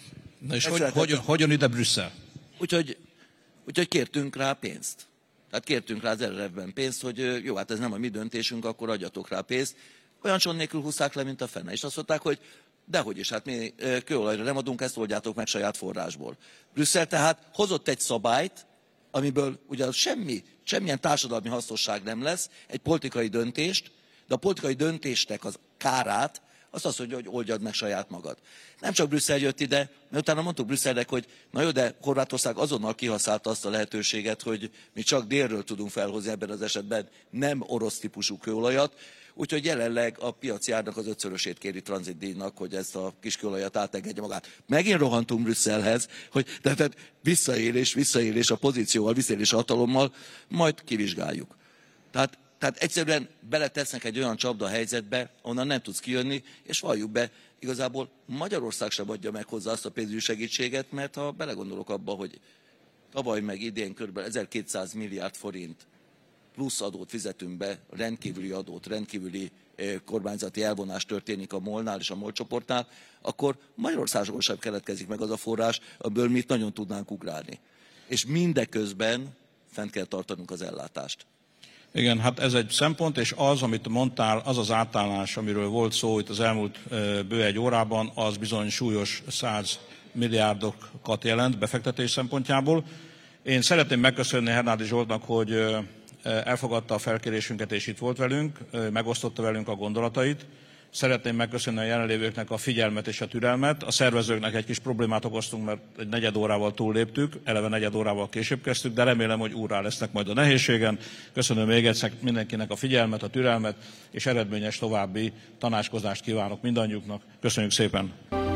Speaker 1: Na és hogy, hogyan, hogyan ide Brüsszel?
Speaker 2: Úgyhogy, úgyhogy kértünk rá pénzt. Tehát kértünk rá az er er ef-ben pénzt, hogy jó, hát ez nem a mi döntésünk, akkor adjatok rá pénzt. Olyan son nélkül húzták le, mint a fene. És azt mondták, hogy dehogy is, hát mi kőolajra nem adunk, ezt oldjátok meg saját forrásból. Brüsszel tehát hozott egy szabályt, amiből ugye semmi, semmilyen társadalmi hasznosság nem lesz, egy politikai döntést, de a politikai döntésnek az kárát azt azt mondja, hogy oldjad meg saját magad. Nem csak Brüsszel jött ide, mert utána mondtuk Brüsszelnek, hogy na jó, de Horvátország azonnal kihasználta azt a lehetőséget, hogy mi csak délről tudunk felhozni ebben az esetben nem orosz típusú kőolajat, úgyhogy jelenleg a piaci árnak az ötszörösét kéri tranzitdíjnak, hogy ezt a kis kőolajat átengedje magát. Megint rohantunk Brüsszelhez, hogy tehát visszaélés, visszaélés a pozícióval, visszaélés a hatalommal, majd kivizsgáljuk. Tehát Tehát egyszerűen beletesznek egy olyan csapda helyzetbe, onnan nem tudsz kijönni, és valljuk be, igazából Magyarország sem adja meg hozzá azt a pénzügyi segítséget, mert ha belegondolok abba, hogy tavaly meg idén kb. ezerkétszáz milliárd forint plusz adót fizetünk be, rendkívüli adót, rendkívüli kormányzati elvonás történik a MOL-nál és a MOL csoportnál, akkor Magyarországon sem keletkezik meg az a forrás, amiből mi itt nagyon tudnánk ugrálni. És mindeközben fent kell tartanunk az ellátást.
Speaker 1: Igen, hát ez egy szempont, és az, amit mondtál, az az átállás, amiről volt szó itt az elmúlt bő egy órában, az bizony súlyos száz milliárdokat jelent befektetés szempontjából. Én szeretném megköszönni Hernádi Zsoltnak, hogy elfogadta a felkérésünket, és itt volt velünk, megosztotta velünk a gondolatait. Szeretném megköszönni a jelenlévőknek a figyelmet és a türelmet. A szervezőknek egy kis problémát okoztunk, mert egy negyed órával túlléptük, eleve negyed órával később kezdtük, de remélem, hogy úrrá lesznek majd a nehézségen. Köszönöm még egyszer mindenkinek a figyelmet, a türelmet, és eredményes további tanácskozást kívánok mindannyiuknak. Köszönjük szépen!